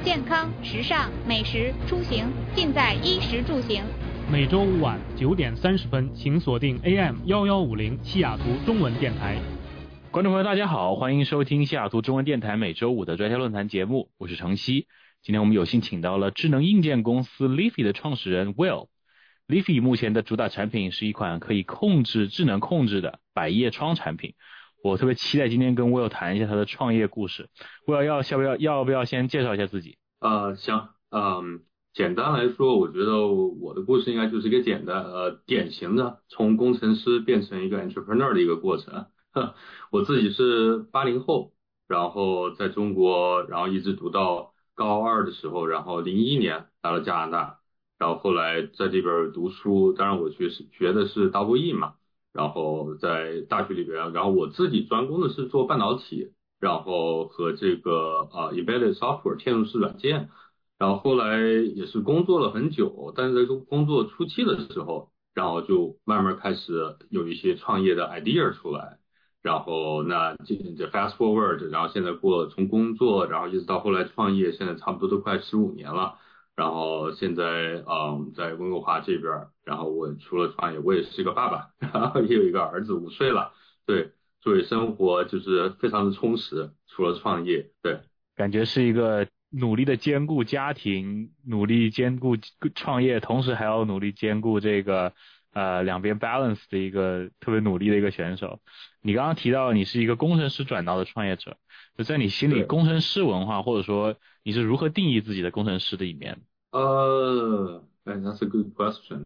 健康、时尚、美食、出行，尽在衣食住行。 每周五晚9:30，请锁定 AM1150西雅图中文电台。 观众朋友大家好，欢迎收听西雅图中文电台每周五的专家论坛节目，我是程曦。今天我们有幸请到了智能硬件公司 Leafy 的创始人 Will。Leafy 目前的主打产品是一款可以智能控制的百叶窗产品。我特别期待今天跟 Will 谈一下他的创业故事。Will 要不要先介绍一下自己？ 行，简单来说，我觉得我的故事应该就是一个典型的从工程师变成一个 entrepreneur 的一个过程。我自己是80后，然后在中国，然后一直读到高2的时候，然后01年来了加拿大，然后后来在这边读书，当然我学的是 double E 嘛。然后在大学里边，然后我自己专攻的是做半导体，然后和这个embedded software 嵌入式软件，然后后来也是工作了很久，但是在工作初期的时候，然后就慢慢开始有一些创业的 idea 出来，然后那这 fast forward， 然后现在从工作，然后一直到后来创业，现在差不多都快15年了。然后现在在温哥华这边，然后我除了创业，我也是个爸爸，然后也有一个儿子5岁了，对，所以生活就是非常的充实，除了创业，对， 感觉是一个努力的兼顾家庭，努力兼顾创业，同时还要努力兼顾这个两边 balance 的一个特别努力的一个选手。你刚刚提到你是一个工程师转到的创业者，就在你心里，工程师文化或者说你是如何定义自己的工程师的一面 ？That's a good question.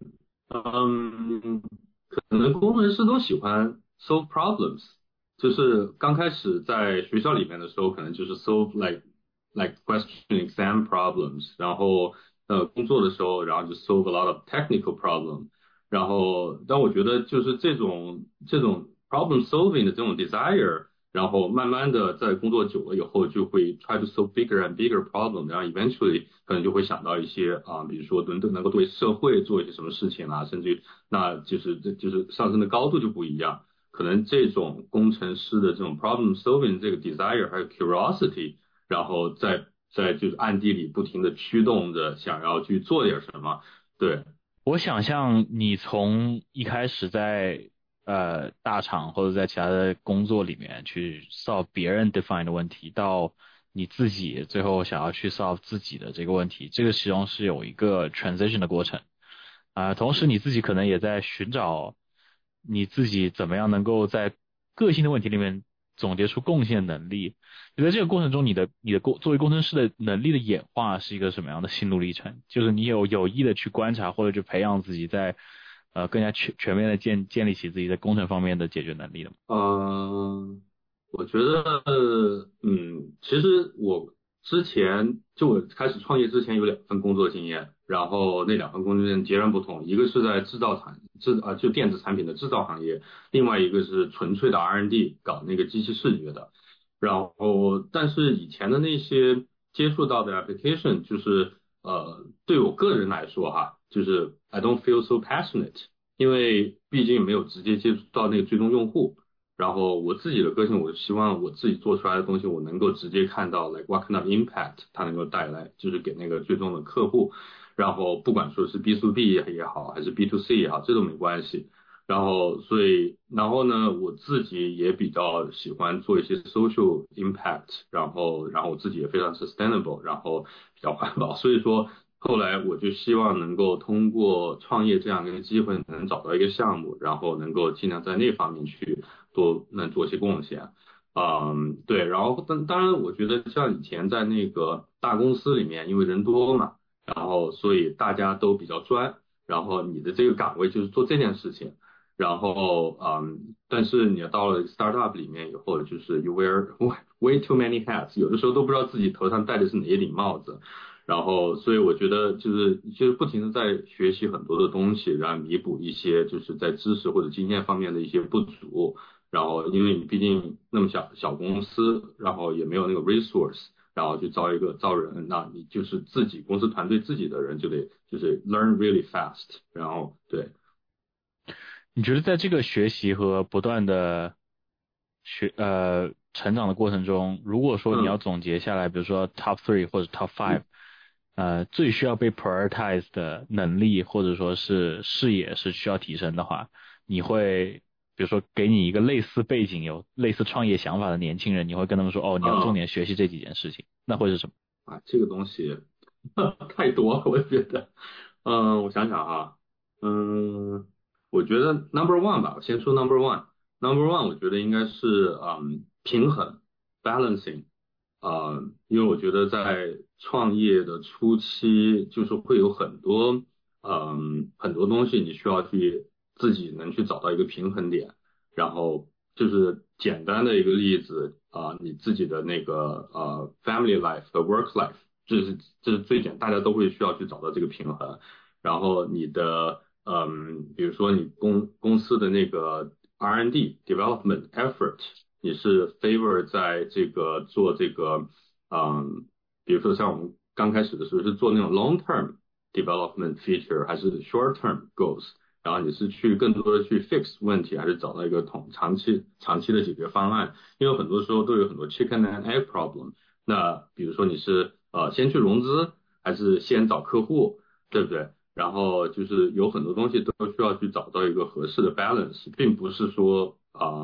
可能工程师都喜欢 solve problems， 就是刚开始在学校里面的时候，可能就是 solve like question exam problems， 然后工作的时候，然后就 solve a lot of technical problem， 然后但我觉得就是这种 problem solving 的这种 desire， 然后慢慢的在工作久了以后，就会 try to solve bigger and bigger problem， 然后 eventually 可能就会想到一些比如说能够对社会做一些什么事情啊，甚至于那就是上升的高度就不一样。可能这种工程师的这种 problem solving 这个 desire 还有 curiosity， 然后在就是暗地里不停的驱动着想要去做点什么。对， 我想象你从一开始在大厂或者在其他的工作里面去 solve 别人 define 的问题，到你自己最后想要去 solve 自己的这个问题，这个其中是有一个 transition 的过程。同时你自己可能也在寻找你自己怎么样能够在个性的问题里面总结出贡献能力。你在这个过程中，你的作为工程师的能力的演化是一个什么样的心路历程？就是你有意的去观察或者去培养自己在更加全面的建立起自己在工程方面的解决能力的吗？ 我觉得其实我之前我开始创业之前有2份工作经验，然后那2份工作经验截然不同，一个是在就电子产品的制造行业，另外一个是纯粹的 R&D 搞那个机器视觉的。然后但是以前的那些接触到的 application， 就是对我个人来说就是 I don't feel so passionate， 因为毕竟没有直接接触到那个最终用户。然后我自己的个性，我希望我自己做出来的东西，我能够直接看到 like what kind of impact 它能够带来，就是给那个最终的客户。然后不管说是 B to B 也好，还是 B to C 也好，这都没关系。然后呢，我自己也比较喜欢做一些 social impact， 然后我自己也非常 sustainable， 然后比较环保。所以说后来我就希望能够通过创业这样一个机会，能找到一个项目，然后能够尽量在那方面去能做一些贡献。对，然后当然我觉得像以前在那个大公司里面，因为人多嘛，然后所以大家都比较专，然后你的这个岗位就是做这件事情。然后但是你到了 startup 里面以后，就是 you wear way too many hats， 有的时候都不知道自己头上戴的是哪一顶帽子。然后所以我觉得就是不停的在学习很多的东西，然后弥补一些就是在知识或者经验方面的一些不足。然后因为你毕竟那么小公司，然后也没有那个 resource， 然后去招人，那你就是自己公司团队自己的人就得就是 learn really fast。然后对，你觉得在这个学习和不断的成长的过程中，如果说你要总结下来，比如说 top 3或者 top 5，最需要被 prioritize 的能力或者说是视野是需要提升的话，你会比如说给你一个类似背景有类似创业想法的年轻人，你会跟他们说哦，你要重点学习这几件事情，那会是什么？ 这个东西太多了，我觉得。我想想啊，我觉得 number one 吧，我先说 number one。number one 我觉得应该是平衡 balancing。因为我觉得在创业的初期，就是会有很多很多东西你需要去自己能去找到一个平衡点。然后就是简单的一个例子你自己的那个family life 和 work life，这是最大家都会需要去找到这个平衡。然后你的比如说你公司的那个 R&D development effort， 你是 favor 在这个做这个比如说像我们刚开始的时候是做那种 long term development feature 还是 short term goals， 然后你是去更多的去 fix 问题，还是找到一个长期的解决方案。因为很多时候都有很多 chicken and egg problem。那比如说你是先去融资还是先找客户，对不对？然后就是有很多东西都需要去找到一个合适的 balance， 并不是说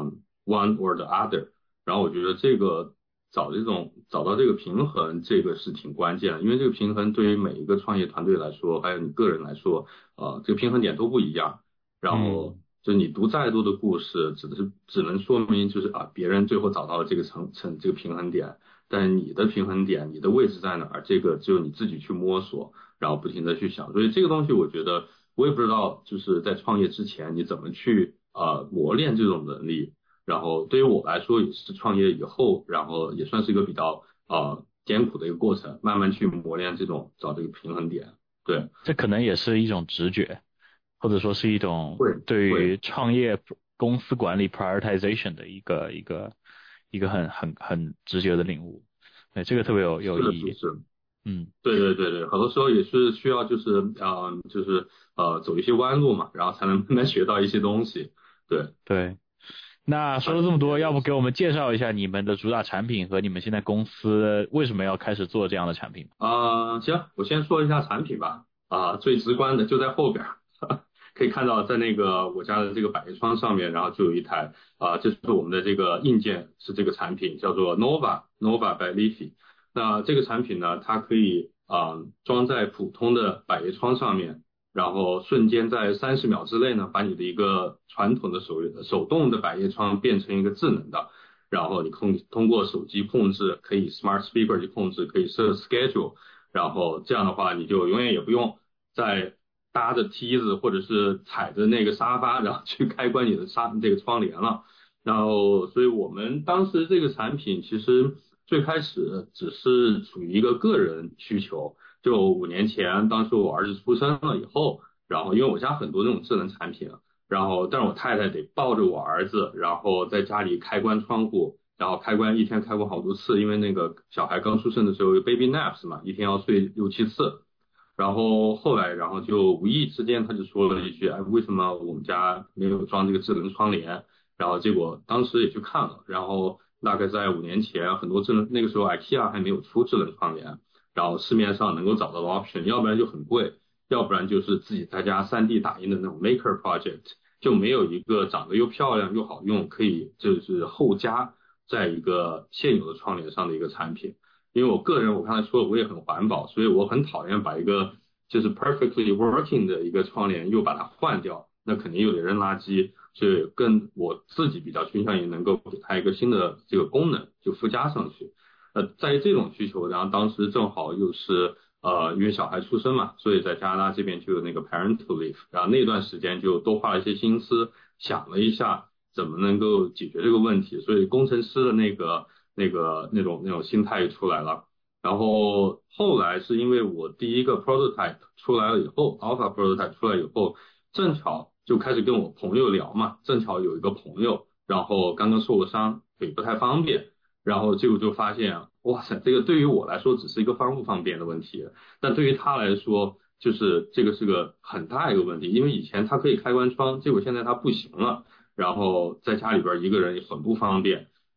one or the other。然后我觉得这个找到这个平衡，这个是挺关键的。因为这个平衡对于每一个创业团队来说，还有你个人来说这个平衡点都不一样。然后就你读再多的故事，只能说明就是别人最后找到了这个这个平衡点，但是你的平衡点，你的位置在哪儿，这个只有你自己去摸索，然后不停的去想。所以这个东西我觉得我也不知道就是在创业之前你怎么去磨练这种能力。然后对于我来说也是创业以后，然后也算是一个比较艰苦的一个过程，慢慢去磨练找这个平衡点。对， 这可能也是一种直觉，或者说是一种对于创业公司管理 prioritization 的一个很直觉的领悟。对，这个特别有意义。 是对，很多时候也是需要就是走一些弯路嘛，然后才能慢慢学到一些东西。 对。那说了这么多，要不给我们介绍一下你们的主打产品和你们现在公司为什么要开始做这样的产品？ 行，我先说一下产品吧。最直观的就在后边可以看到在那个我家的这个百叶窗上面，然后就有一台这是我们的这个硬件，是这个产品叫做 Nova by Leafy。那这个产品呢，它可以装在普通的百叶窗上面，然后瞬间在30秒之内呢，把你的一个传统的手动的百叶窗变成一个智能的。然后你通过手机控制，可以 smart speaker 去控制，可以设 schedule。然后这样的话，你就永远也不用再搭着梯子或者是踩着那个沙发，然后去开关你的这个窗帘了。然后，所以我们当时这个产品其实最开始只是处于一个个人需求。就5年前，当时我儿子出生了以后，然后因为我家很多那种智能产品，然后但是我太太得抱着我儿子，然后在家里开关窗户，然后一天开关好多次，因为那个小孩刚出生的时候有 baby naps 嘛，一天要睡6、7次。然后后来，然后就无意之间他就说了一句，为什么我们家没有装这个智能窗帘？然后结果当时也去看了，然后大概在5年前，很多那个时候 IKEA 还没有出智能窗帘，然后市面上能够找到的 option， 要不然就很贵，要不然就是自己在家 3D 打印的那种 maker project， 就没有一个长得又漂亮又好用，可以就是后加在一个现有的窗帘上的一个产品。因为我个人我刚才说了，我也很环保，所以我很讨厌把一个就是 perfectly working 的一个窗帘又把它换掉，那肯定又得扔垃圾。所以我自己比较倾向于能够给它一个新的这个功能就附加上去。在于这种需求，然后当时正好又是因为小孩出生嘛，所以在加拿大这边就有那个 parental leave， 然后那段时间就多花了一些心思，想了一下怎么能够解决这个问题，所以工程师的那种心态出来了。然后后来是因为我第一个 prototype 出来了以后 ，alpha prototype 出来以后，正巧就开始跟我朋友聊嘛，正巧有一个朋友，然后刚刚受了伤，腿不太方便，然后结果就发现，哇塞，这个对于我来说只是一个方不方便的问题，但对于他来说，就是这个是个很大一个问题，因为以前他可以开关窗，结果现在他不行了，然后在家里边一个人也很不方便。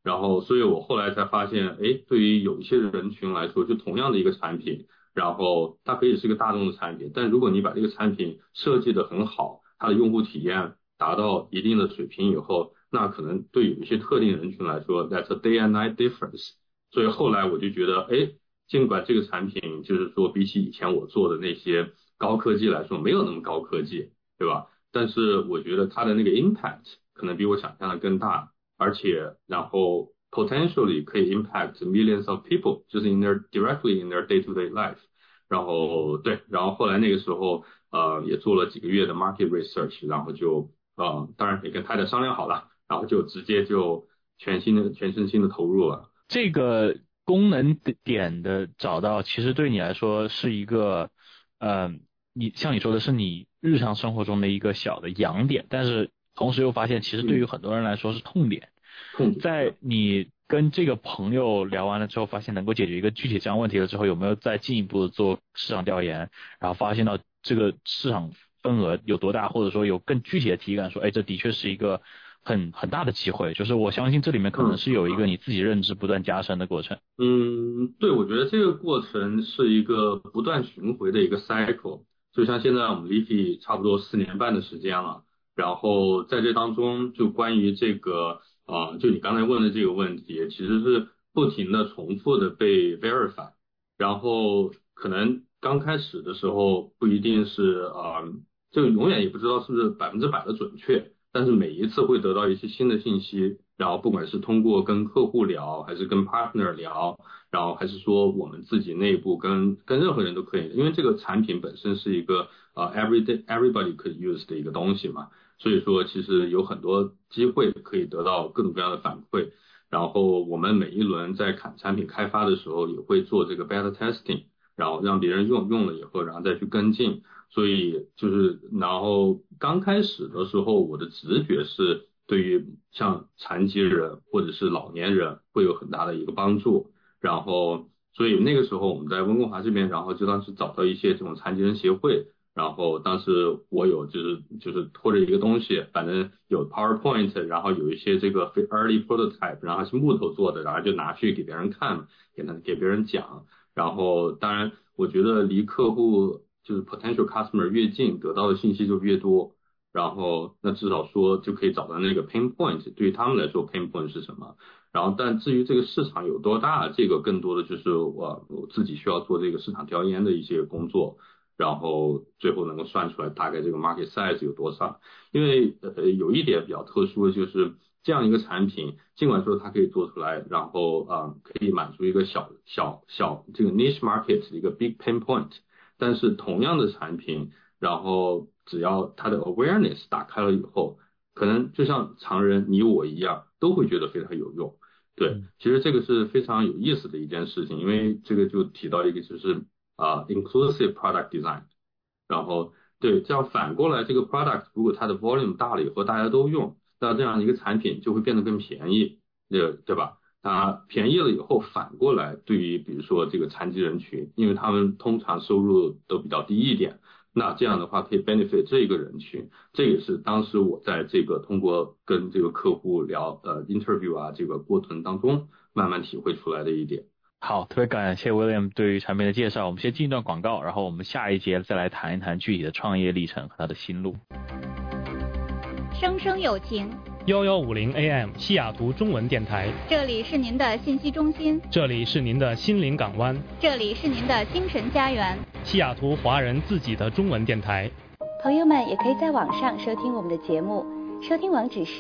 然后所以我后来才发现，哎，对于有一些人群来说，就同样的一个产品，然后它可以是个大众的产品，但如果你把这个产品设计得很好，它的用户体验达到一定的水平以后，那可能对有一些特定人群来说 ，that's a day and night difference。所以后来我就觉得，哎，尽管这个产品就是说比起以前我做的那些高科技来说没有那么高科技，对吧？但是我觉得它的那个 impact 可能比我想象的更大，而且然后 potentially 可以 impact millions of people， 就是 directly in their day-to-day life。然后对，然后后来那个时候也做了几个月的 market research， 然后就当然也跟太太商量好了，然后就直接就全身心的投入了。 这个功能点的找到，其实对你来说是一个你像你说的是你日常生活中的一个小的痒点，但是同时又发现其实对于很多人来说是痛点。在你跟这个朋友聊完了之后，发现能够解决一个具体这样问题了之后，有没有再进一步的做市场调研，然后发现到这个市场份额有多大，或者说有更具体的体感说，哎，这的确是一个很大的机会，就是我相信这里面可能是有一个你自己认知不断加深的过程。 对，我觉得这个过程是一个不断巡回的一个 cycle， 就像现在我们 Leafy 差不多4年半的时间了，然后在这当中就关于这个就你刚才问的这个问题，其实是不停的重复的被 verify， 然后可能刚开始的时候不一定是就永远也不知道是不是100%的准确，但是每一次会得到一些新的信息，然后不管是通过跟客户聊，还是跟 partner 聊，然后还是说我们自己内部跟任何人都可以，因为这个产品本身是一个everybody could use 的一个东西嘛，所以说其实有很多机会可以得到各种各样的反馈，然后我们每一轮在产品开发的时候也会做这个 beta testing， 然后让别人用了以后，然后再去跟进。所以然后刚开始的时候，我的直觉是对于像残疾人或者是老年人会有很大的一个帮助。然后，所以那个时候我们在温哥华这边，然后就当时找到一些这种残疾人协会，然后当时我有就是拖着一个东西，反正有 PowerPoint， 然后有一些这个 early prototype， 然后是木头做的，然后就拿去给别人看，给别人讲。然后当然，我觉得离客户就是 potential customer 越近，得到的信息就越多，然后那至少说就可以找到那个 pain point， 对于他们来说 pain point 是什么。然后但至于这个市场有多大，这个更多的就是我自己需要做这个市场调研的一些工作，然后最后能够算出来大概这个 market size 有多少。因为有一点比较特殊的就是这样一个产品，尽管说它可以做出来，然后可以满足一个小这个 niche market 的一个 big pain point， 但是同样的产品，然后只要它的 awareness 打开了以后，可能就像常人你我一样都会觉得非常有用。对，其实这个是非常有意思的一件事情，因为这个就提到一个就是inclusive product design， 然后对，这样反过来这个 product 如果它的 volume 大了以后大家都用，那这样一个产品就会变得更便宜，对吧？它便宜了以后，反过来对于比如说这个残疾人群，因为他们通常收入都比较低一点，那这样的话可以 benefit 这个人群，这也是当时我在这个通过跟这个客户聊interview 这个过程当中慢慢体会出来的一点。 好，特别感谢 William 对于产品的介绍。我们先进一段广告，然后我们下一节再来谈一谈具体的创业历程和他的心路。 声声有情 1150 AM 西雅图中文电台， 这里是您的信息中心， 这里是您的心灵港湾， 这里是您的精神家园， 西雅图华人自己的中文电台。 朋友们也可以在网上收听我们的节目，收听网址是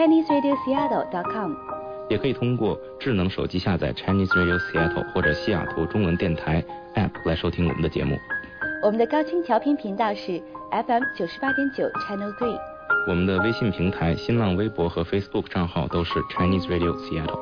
ChineseRadioSeattle.com， 也可以通过智能手机下载 Chinese Radio Seattle 或者西雅图中文电台 App 来收听我们的节目。 我们的高清调频频道是 FM 98.9 Channel 3。 我们的微信平台、新浪微博和 Facebook 账号都是 Chinese Radio Seattle。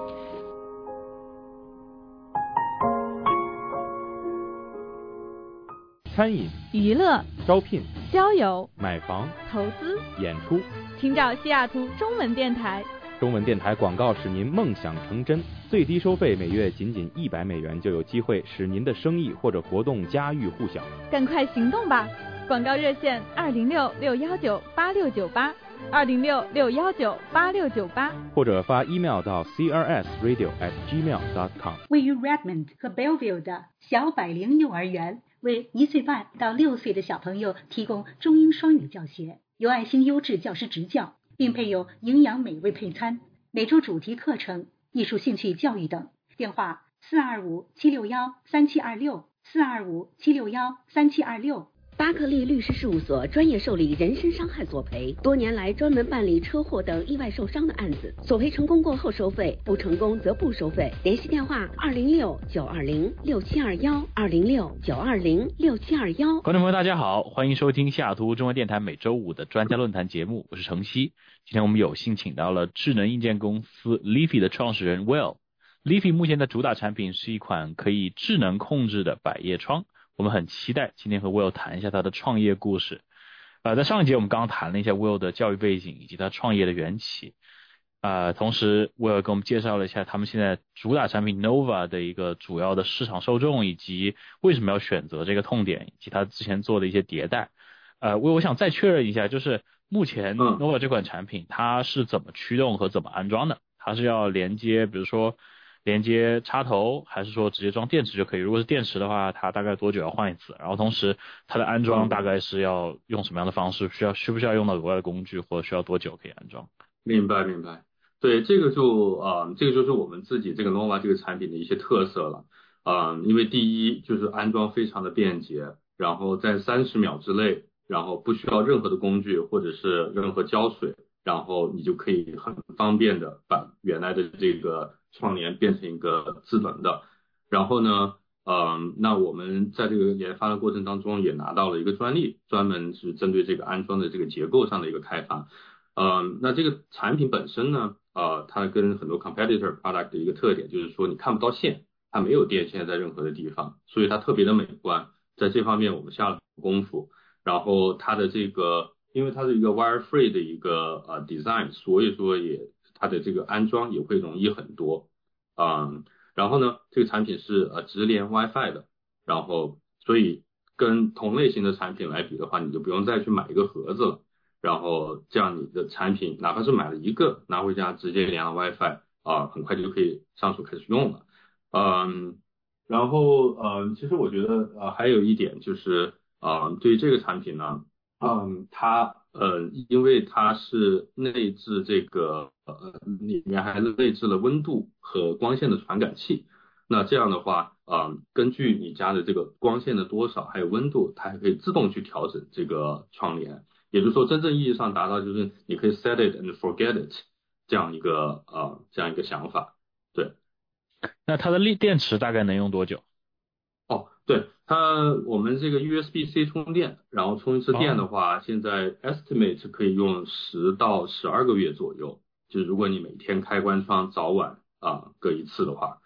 餐饮、 娱乐、 招聘、 交友、 买房、 投资、 演出， 请找西雅图中文电台。 中文电台广告使您梦想成真，最低收费每月仅$100就有机会使您的生意或者活动家喻户晓。 赶快行动吧！广告热线206-619-8698 206-619-8698， 或者发 email 到 crsradio@gmail.com。 位于 Redmond 和 Bellevue 的小百灵幼儿园为1岁半到6岁的小朋友提供中英双语教学，有爱心优质教师执教，并配有营养美味配餐，每周主题课程、艺术兴趣教育等。电话425-761-3726，425-761-3726。巴克利律师事务所专业受理人身伤害索赔，多年来专门办理车祸等意外受伤的案子，索赔成功过后收费，不成功则不收费。联系电话206-920-6721，206-920-6721。 观众朋友大家好，欢迎收听西雅图中文电台每周五的专家论坛节目，我是程曦。今天我们有幸请到了智能硬件公司 Leafy 的创始人 Will。Leafy 目前的主打产品是一款可以智能控制的百叶窗，我们很期待今天和 Will 谈一下他的创业故事。在上一节我们刚刚谈了一下 Will 的教育背景以及他创业的缘起。同时 Will 给我们介绍了一下他们现在主打产品 Nova 的一个主要的市场受众，以及为什么要选择这个痛点，以及他之前做的一些迭代。我想再确认一下，就是目前 Nova 这款产品它是怎么驱动和怎么安装的？它是要连接，比如说连接插头，还是说直接装电池就可以？如果是电池的话，它大概多久要换一次？然后同时它的安装大概是要用什么样的方式？需不需要用到额外的工具，或者需要多久可以安装？ 明白。对，这个就是我们自己这个 Nova 这个产品的一些特色了。因为第一就是安装非常的便捷，然后在30秒之内，然后不需要任何的工具或者是任何胶水，然后你就可以很方便的把原来的这个窗帘变成一个智能的。然后呢，那我们在这个研发的过程当中也拿到了一个专利，专门是针对这个安装的这个结构上的一个开发。那这个产品本身呢，它跟很多 competitor product 的一个特点就是说你看不到线，它没有电线在任何的地方，所以它特别的美观。在这方面我们下了功夫，然后它的这个因为它是一个 wire free 的一个design， 所以说它的这个安装也会容易很多。然后呢，这个产品是直连 WiFi 的，然后所以跟同类型的产品来比的话，你就不用再去买一个盒子了，然后这样你的产品哪怕是买了一个拿回家直接连了 WiFi，很快就可以上手开始用了。然后其实我觉得还有一点就是对于这个产品呢，它因为它是内置这个里面还内置了温度和光线的传感器，那这样的话根据你家的这个光线的多少还有温度，它还可以自动去调整这个窗帘，也就是说真正意义上达到就是你可以 set it and forget it 这样一个想法。对， 那它的电池大概能用多久？ 对，我们这个 USB-C 充电，然后充一次电的话，现在 estimate 可以用10到12个月左右，就是如果你每天开关窗早晚各一次的话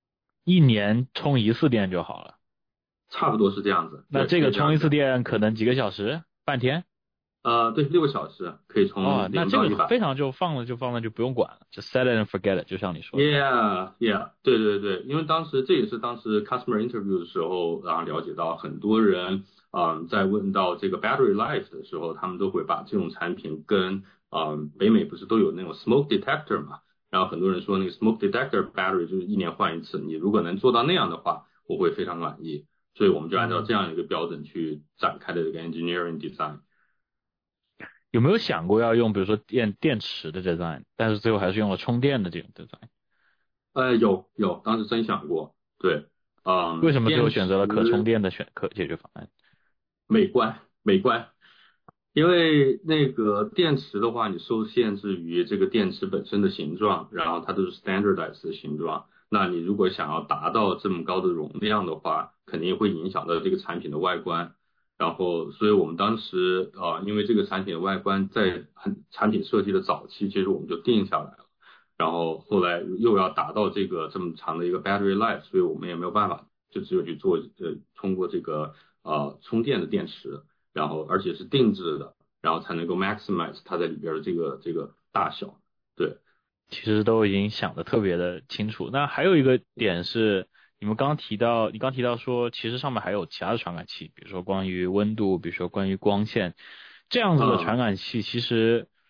，1年充1次电就好了。 差不多是这样子。 那这个充一次电可能几个小时？半天？ 对，6个小时可以充0到100。 那这个非常就放了就不用管了，就 set it and forget it， 就像你说的。 Yeah， 对，因为这也是当时 customer interview 的时候了解到很多人在问到这个 battery life 的时候，他们都会把这种产品跟北美不是都有那种 smoke detector 嘛，然后很多人说那个 smoke detector battery 就是1年换一次，你如果能做到那样的话，我会非常满意，所以我们就按照这样一个标准去展开的这个 engineering design。 有没有想过要用比如说电池的 design， 但是最后还是用了充电的这种 design？ 有，当时真想过。对， 为什么最后选择了可充电的解决方案？ 美观，因为那个电池的话，你受限制于这个电池本身的形状，然后它都是 standardized 的形状。那你如果想要达到这么高的容量的话，肯定会影响到这个产品的外观。然后，所以我们当时因为这个产品的外观在产品设计的早期，其实我们就定下来了。然后后来又要达到这么长的一个 battery life， 所以我们也没有办法，就只有去做通过这个充电的电池，然后而且是定制的，然后才能够 maximize 它在里边的这个大小。对， 其实都已经想得特别的清楚。那还有一个点是，你刚提到说，其实上面还有其他的传感器，比如说关于温度，比如说关于光线，这样子的传感器其实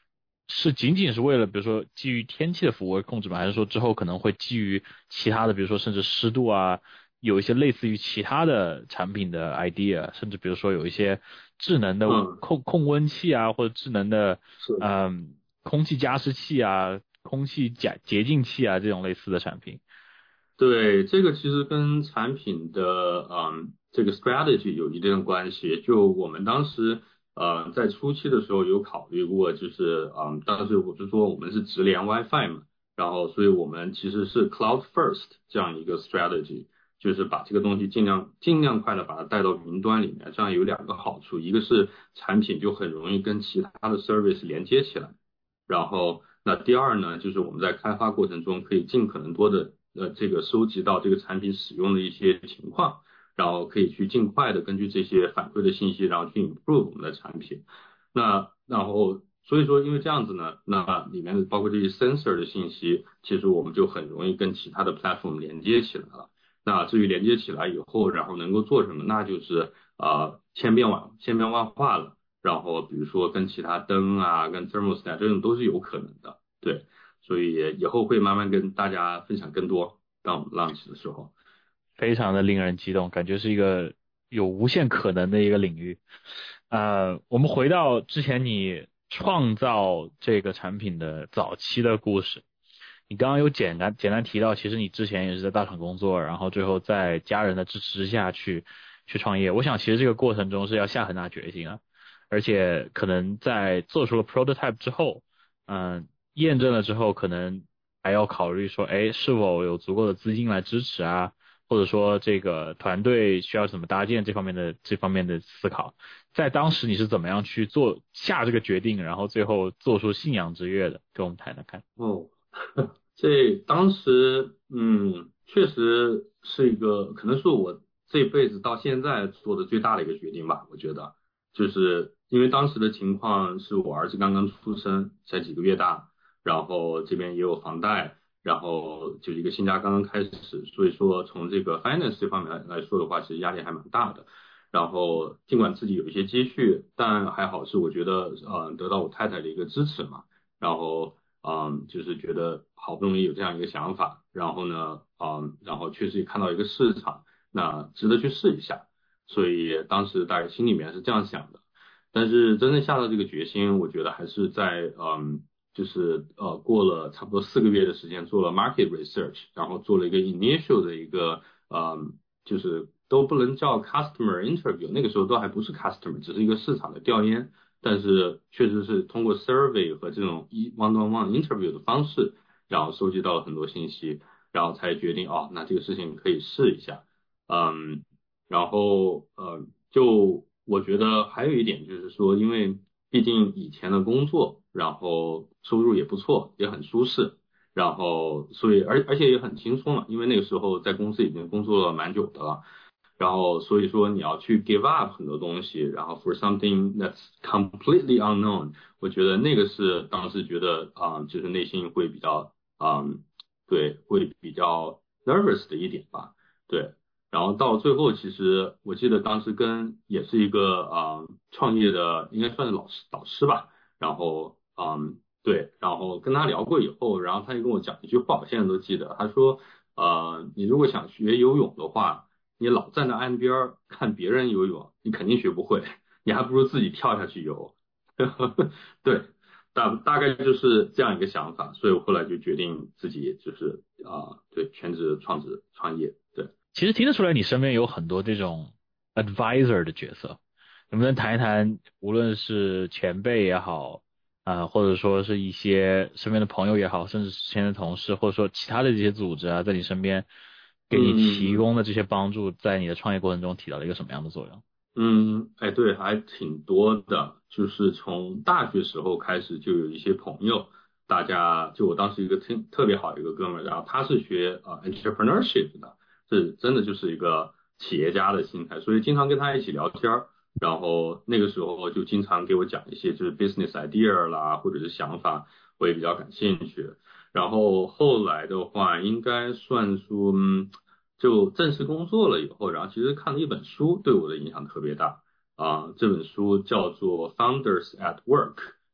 是仅仅是为了比如说基于天气的服务控制吗？还是说之后可能会基于其他的，比如说甚至湿度啊，有一些类似于其他的产品的 idea， 甚至比如说有一些智能的控温器啊，或者智能的空气加湿器啊、空气洁净器啊这种类似的产品。 对，这个其实跟产品的这个 strategy 有一定的关系。就我们当时在初期的时候有考虑过，就是当时我是说我们是直连 WiFi 嘛，然后所以我们其实是 Cloud First 这样一个 strategy， 就是把这个东西尽量快的把它带到云端里面。这样有两个好处，一个是产品就很容易跟其他的 service 连接起来，然后那第二呢，就是我们在开发过程中可以尽可能多的这个收集到这个产品使用的一些情况，然后可以去尽快的根据这些反馈的信息，然后去 improve 我们的产品。那然后所以说因为这样子呢，那里面的包括这些 sensor 的信息，其实我们就很容易跟其他的 platform 连接起来了。那至于连接起来以后，然后能够做什么，那就是千变万化了。然后比如说跟其他灯啊、跟 thermostat 这种都是有可能的，对，所以以后会慢慢跟大家分享更多，当我们 launch 的时候。 非常的令人激动，感觉是一个有无限可能的一个领域。我们回到之前你创造这个产品的早期的故事，你刚刚有简单提到，其实你之前也是在大厂工作，然后最后在家人的支持之下去创业。我想其实这个过程中是要下很大决心啊，而且可能在做出了 prototype 之后，验证了之后，可能还要考虑说，是否有足够的资金来支持啊，或者说这个团队需要怎么搭建这方面的思考。在当时你是怎么样去下这个决定，然后最后做出信仰之跃的？跟我们谈谈看。 这当时确实是一个可能是我这辈子到现在做的最大的一个决定吧，我觉得。就是因为当时的情况是我儿子刚刚出生，才几个月大，然后这边也有房贷，然后就一个新家刚刚开始，所以说从这个 finance 这方面来说的话，其实压力还蛮大的。然后尽管自己有一些积蓄，但还好是我觉得得到我太太的一个支持嘛，然后就是觉得好不容易有这样一个想法，然后呢然后确实也看到一个市场，那值得去试一下。所以当时大概心里面是这样想的，但是真正下到这个决心，我觉得还是在就是过了差不多4个月的时间，做了 market research， 然后做了一个 initial 的一个就是都不能叫 customer interview， 那个时候都还不是 customer， 只是一个市场的调研，但是确实是通过 survey 和这种one-on-one interview 的方式，然后收集到了很多信息，然后才决定那这个事情可以试一下。然后就我觉得还有一点就是说，因为毕竟以前的工作，然后收入也不错，也很舒适，然后所以而且也很轻松了，因为那个时候在公司已经工作了蛮久的了，然后所以说你要去 give up 很多东西，然后 for something that's completely unknown， 我觉得那个是当时觉得就是内心会比较对，会比较 nervous 的一点吧，对。然后到最后，其实我记得当时也是一个创业的，应该算是导师吧。然后对，然后跟他聊过以后，然后他就跟我讲一句话，我现在都记得。他说你如果想学游泳的话，你老站在岸边看别人游泳，你肯定学不会，你还不如自己跳下去游。对，大概就是这样一个想法，所以我后来就决定自己就是对，全职创业，对。 其实听得出来你身边有很多这种 advisor 的角色，能不能谈一谈，无论是前辈也好或者说是一些身边的朋友也好，甚至之前的同事，或者说其他的这些组织在你身边给你提供的这些帮助，在你的创业过程中起到了一个什么样的作用？ 对，还挺多的，就是从大学时候开始就有一些朋友，大家就我当时一个特别好的一个哥们儿，然后他是学entrepreneurship 的。是真的就是一个企业家的心态，所以经常跟他一起聊天，然后那个时候就经常给我讲一些就是 business idea 啦，或者是想法，我也比较感兴趣。然后后来的话，应该算说就正式工作了以后，然后其实看了一本书，对我的影响特别大这本书叫做 Founders at Work，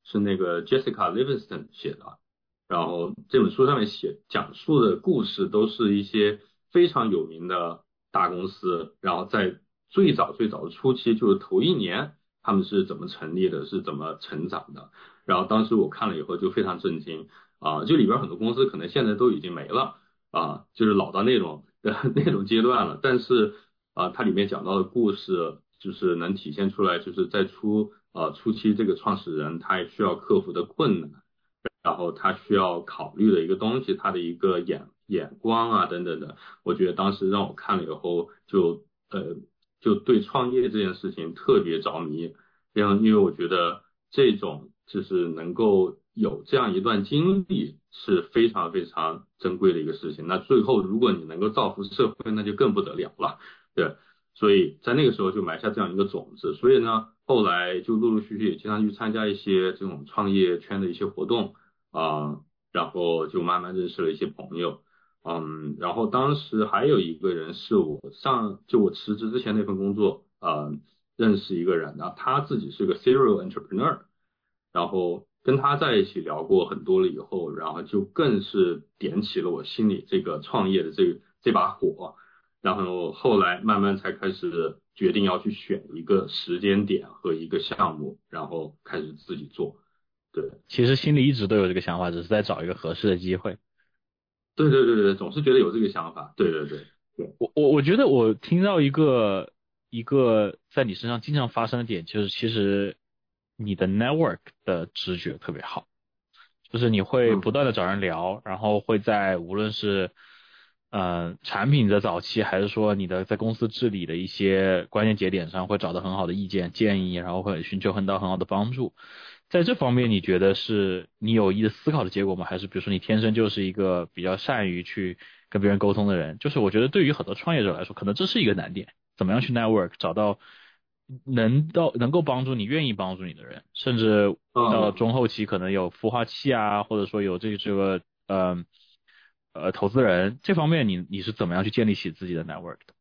是那个 Jessica Livingston 写的，然后这本书上面讲述的故事都是一些非常有名的大公司，然后在最早的初期，就是头1年他们是怎么成立的，是怎么成长的。然后当时我看了以后就非常震惊就里边很多公司可能现在都已经没了就是老到那种阶段了，但是它里面讲到的故事就是能体现出来，就是在初期这个创始人他也需要克服的困难，然后他需要考虑的一个东西，他的一个眼光等等的，我觉得当时让我看了以后就对创业这件事情特别着迷，因为我觉得这种就是能够有这样一段经历是非常非常珍贵的一个事情。那最后如果你能够造福社会，那就更不得了了，对。所以在那个时候就埋下这样一个种子，所以呢，后来就陆陆续续也经常去参加一些这种创业圈的一些活动然后就慢慢认识了一些朋友，然后当时还有一个人是我辞职之前那份工作认识一个人，然后他自己是个 serial entrepreneur， 然后跟他在一起聊过很多了以后，然后就更是点起了我心里这个创业的这把火。然后后来慢慢才开始决定要去选一个时间点和一个项目，然后开始自己做。对， 其实心里一直都有这个想法，只是在找一个合适的机会。 对，总是觉得有这个想法。对。 我觉得我听到一个在你身上经常发生的点，就是其实你的 network 的直觉特别好，就是你会不断的找人聊，然后会在无论是产品的早期，还是说你的在公司治理的一些关键节点上，会找到很好的意见建议，然后会寻求很好的帮助。在这方面，你觉得是你有意的思考的结果吗？还是比如说你天生就是一个比较善于去跟别人沟通的人？就是我觉得对于很多创业者来说，可能这是一个难点，怎么样去 network 找到能够帮助你、愿意帮助你的人，甚至到中后期可能有孵化器或者说有这个投资人，这方面你是怎么样去建立起自己的 network 的？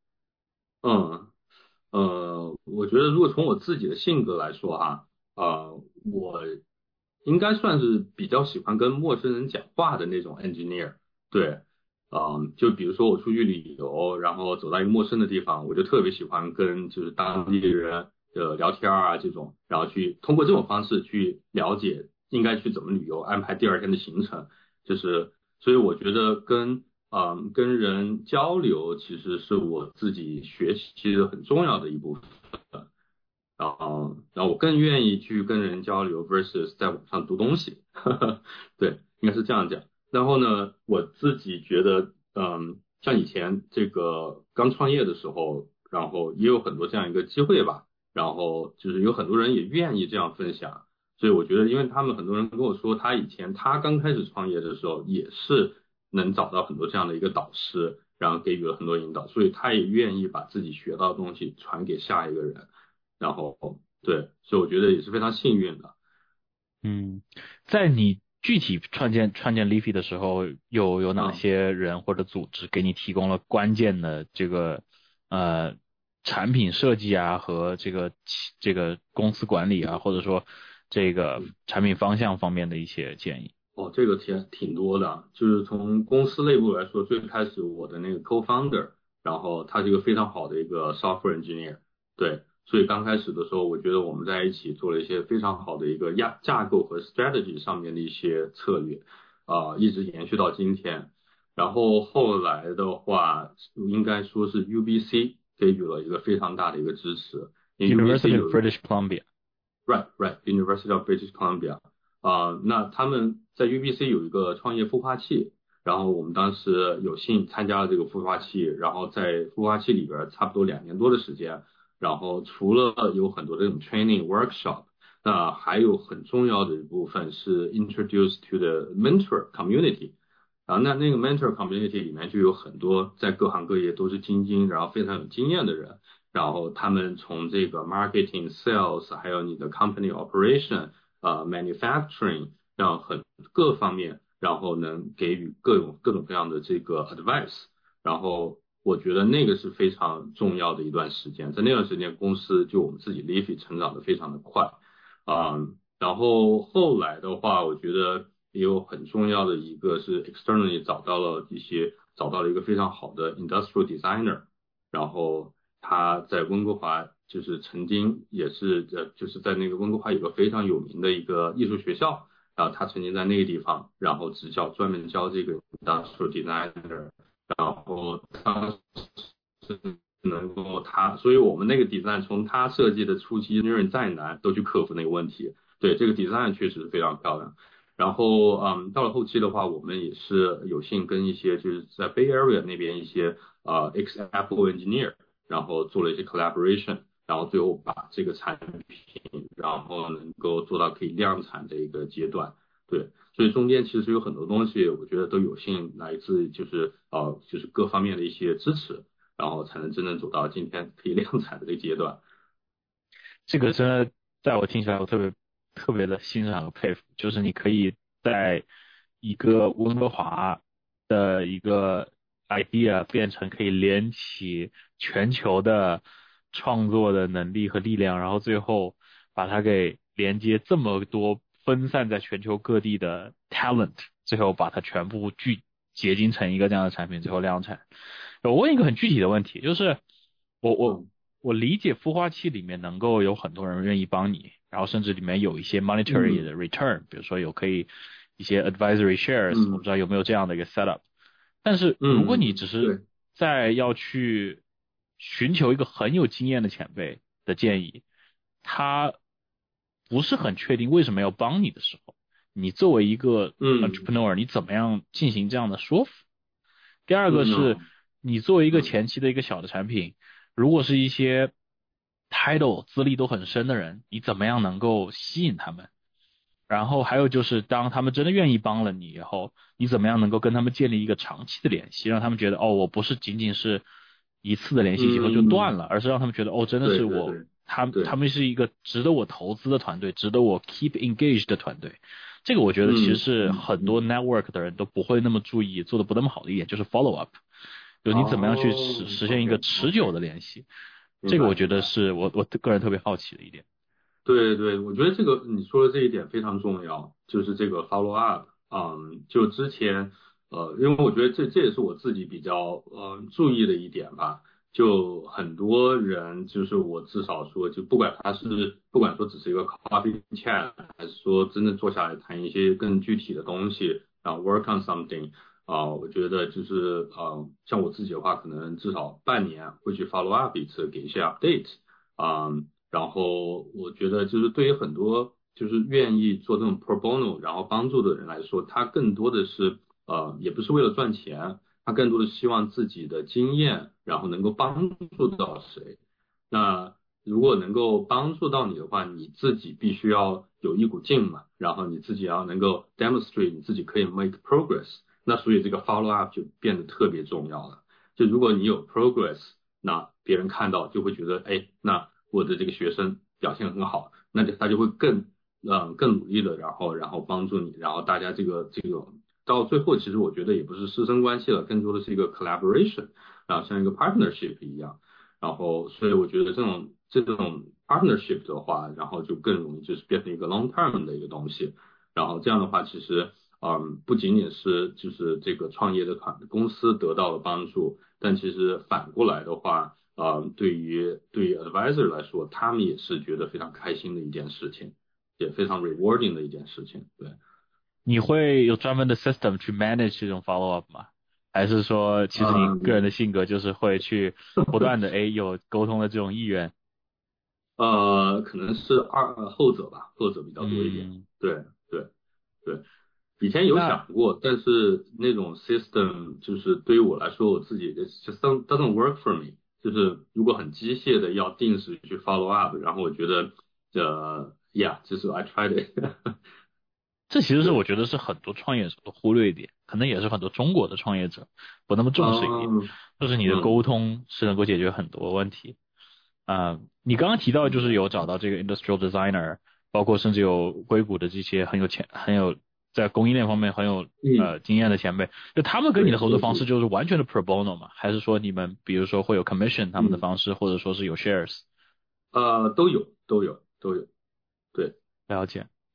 我觉得如果从我自己的性格来说我应该算是比较喜欢跟陌生人讲话的那种 engineer。对，就比如说我出去旅游，然后走到一个陌生的地方，我就特别喜欢跟就是当地人聊天这种，然后去通过这种方式去了解应该去怎么旅游，安排第二天的行程。就是所以我觉得跟人交流其实是我自己学习的很重要的一部分。然后我更愿意去跟人交流 versus 在网上读东西对，应该是这样讲。然后呢，我自己觉得像以前这个刚创业的时候，然后也有很多这样一个机会吧，然后就是有很多人也愿意这样分享，所以我觉得因为他们很多人跟我说他刚开始创业的时候也是能找到很多这样的一个导师，然后给予了很多引导，所以他也愿意把自己学到的东西传给下一个人。然后对，所以我觉得也是非常幸运的。 在你具体创建 Leafy 的时候，有哪些人或者组织给你提供了关键的这个产品设计和这个公司管理或者说这个产品方向方面的一些建议？ 这个挺多的，就是从公司内部来说，最开始我的那个 co-founder， 然后他是一个非常好的一个 software engineer， 对。所以刚开始的时候，我觉得我们在一起做了一些非常好的一个架构和 strategy 上面的一些策略一直延续到今天。然后后来的话，应该说是 UBC 给予了一个非常大的一个支持。 University of British Columbia。 Right, University of British Columbia。那他们在 UBC 有一个创业孵化器，然后我们当时有幸参加了这个孵化器，然后在孵化器里边差不多2年多的时间。然后除了有很多这种 training workshop， 那还有很重要的一部分是 introduce to the mentor community。 然后那个 mentor community 里面就有很多在各行各业都是精英，然后非常有经验的人，然后他们从这个 marketing sales 还有你的 company operation manufacturing 让各方面，然后能给予各种各样的这个 advice。 然后我觉得那个是非常重要的一段时间，在那段时间公司就我们自己 Leafy 成长的非常的快然后后来的话，我觉得也有很重要的一个是 externally 找到了一个非常好的 industrial designer，然后他在温哥华就是曾经也是就是在那个温哥华有个非常有名的一个艺术学校，然后他曾经在那个地方然后专门教这个 industrial designer，然后当时能够所以我们那个 design 从他设计的初期 engineering 再难都去克服那个问题。对，这个 design 确实非常漂亮。然后到了后期的话，我们也是有幸跟一些就是在 Bay Area 那边一些ex Apple engineer，然后做了一些 collaboration，然后最后把这个产品然后能够做到可以量产的一个阶段。对，所以中间其实有很多东西，我觉得都有幸来自就是各方面的一些支持，然后才能真正走到今天可以量产的这个阶段。 这个真的在我听起来我特别的欣赏和佩服，就是你可以在一个温哥华的一个 idea 变成可以连起全球的创作的能力和力量，然后最后把它给连接这么多分散在全球各地的 talent， 最后把它全部结晶成一个这样的产品，最后量产。我问一个很具体的问题，就是我理解孵化器里面能够有很多人愿意帮你，然后甚至里面有一些 monetary 的 return，比如说可以一些 advisory shares，我不知道有没有这样的一个 setup。但是如果你只是在要去寻求一个很有经验的前辈的建议，他不是很确定为什么要帮你的时候，你作为一个 entrepreneur，你怎么样进行这样的说服？第二个是你作为一个前期的一个小的产品，如果是一些 title 资历都很深的人，你怎么样能够吸引他们？然后还有就是当他们真的愿意帮了你以后，你怎么样能够跟他们建立一个长期的联系，让他们觉得我不是仅仅是一次的联系以后就断了，而是让他们觉得真的是他们是一个值得我投资的团队，值得我 keep engaged 的团队。这个我觉得其实是很多 network 的人都不会那么注意，做的不那么好的一点，就是 follow up， 就是你怎么样去实现一个持久的联系。这个我觉得是我个人特别好奇的一点。 对对，我觉得这个你说的这一点非常重要，就是这个 follow up。就之前因为我觉得这也是我自己比较注意的一点吧。就很多人就是我至少说，就不管说只是一个 coffee chat， 还是说真正坐下来谈一些更具体的东西，然后 work on something。我觉得就是像我自己的话，可能至少半年会去 follow up 一次，给一些 update。然后我觉得就是对于很多就是愿意做这种 pro bono 然后帮助的人来说，他更多的是也不是为了赚钱，他更多的希望自己的经验然后能够帮助到谁。那如果能够帮助到你的话，你自己必须要有一股劲嘛，然后你自己要能够 demonstrate 你自己可以 make progress。那所以这个 follow up 就变得特别重要了。就如果你有 progress， 那别人看到就会觉得那我的这个学生表现很好，那他就会更努力的，然后帮助你，然后大家这个到最后，其实我觉得也不是师生关系了，更多的是一个 collaboration， 然后像一个 partnership 一样。然后所以我觉得这种 partnership 的话，然后就更容易就是变成一个 long term 的一个东西。然后这样的话，其实不仅仅是就是这个创业的公司得到了帮助，但其实反过来的话，对于 advisor 来说，他们也是觉得非常开心的一件事情，也非常 rewarding 的一件事情。对， 你会有专门的 system 去 manage 这种 follow up 吗？还是说其实你个人的性格就是会去不断的有沟通的这种意愿？ 可能是后者吧，后者比较多一点。对。以前有想过，但是那种 system 就是对于我来说，我自己 just doesn't work for me。就是如果很机械的要定时去 follow up， 然后我觉得就是 I tried it 这其实是我觉得是很多创业者都忽略一点，可能也是很多中国的创业者不那么重视一点，就是你的沟通是能够解决很多问题。你刚刚提到就是有找到这个 industrial designer， 包括甚至有硅谷的这些很有在供应链方面很有经验的前辈，就他们跟你的合作方式就是完全的 pro bono 嘛？还是说你们比如说会有 commission 他们的方式，或者说是有 shares？ 都有。对， 了解。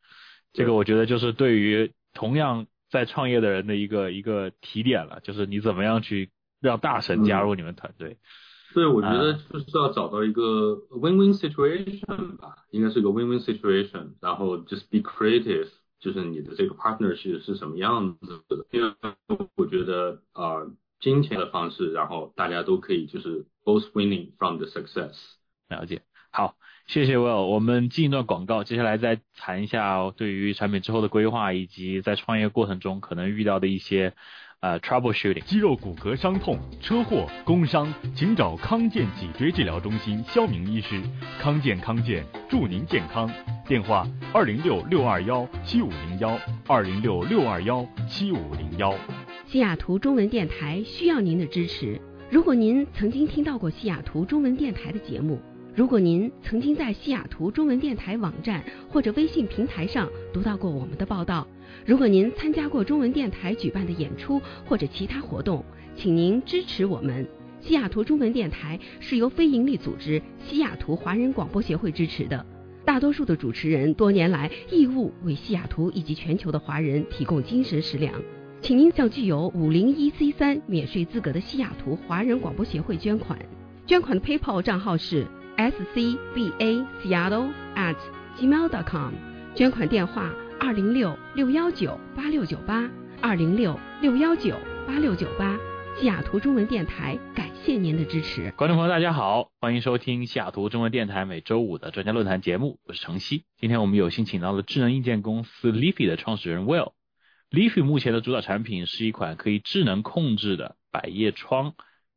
这个我觉得就是对于同样在创业的人的一个提点了，就是你怎么样去让大神加入你们团队。 对，我觉得就是要找到一个 win-win situation 吧，应该是个 win-win situation， 然后 just be creative， 就是你的这个 partnership 是什么样子的，因为我觉得金钱的方式，然后大家都可以就是 both winning from the success。 了解，好，谢谢 Will， 我们进一段广告，接下来再谈一下对于产品之后的规划，以及在创业过程中可能遇到的一些troubleshooting。 肌肉骨骼伤痛、车祸、工伤，请找康健脊椎治疗中心肖明医师。康健祝您健康。电话206-621-7501，206-621-7501。 西雅图中文电台需要您的支持。如果您曾经听到过西雅图中文电台的节目，如果您曾经在西雅图中文电台网站或者微信平台上读到过我们的报道，如果您参加过中文电台举办的演出或者其他活动，请您支持我们。西雅图中文电台是由非营利组织西雅图华人广播协会支持的，大多数的主持人多年来义务为西雅图以及全球的华人提供精神食粮。请您向具有501C3免税资格的西雅图华人广播协会捐款。捐款的 PayPal 账号是 scbaseattle@gmail.com， 捐款电话206-619-8698 206-619-8698。西雅图中文电台感谢您的支持。 观众朋友大家好，欢迎收听西雅图中文电台每周五的专家论坛节目，我是程曦。今天我们有幸请到了智能硬件公司 Leafy 的创始人 Will。Leafy 目前的主打产品是一款可以智能控制的百叶窗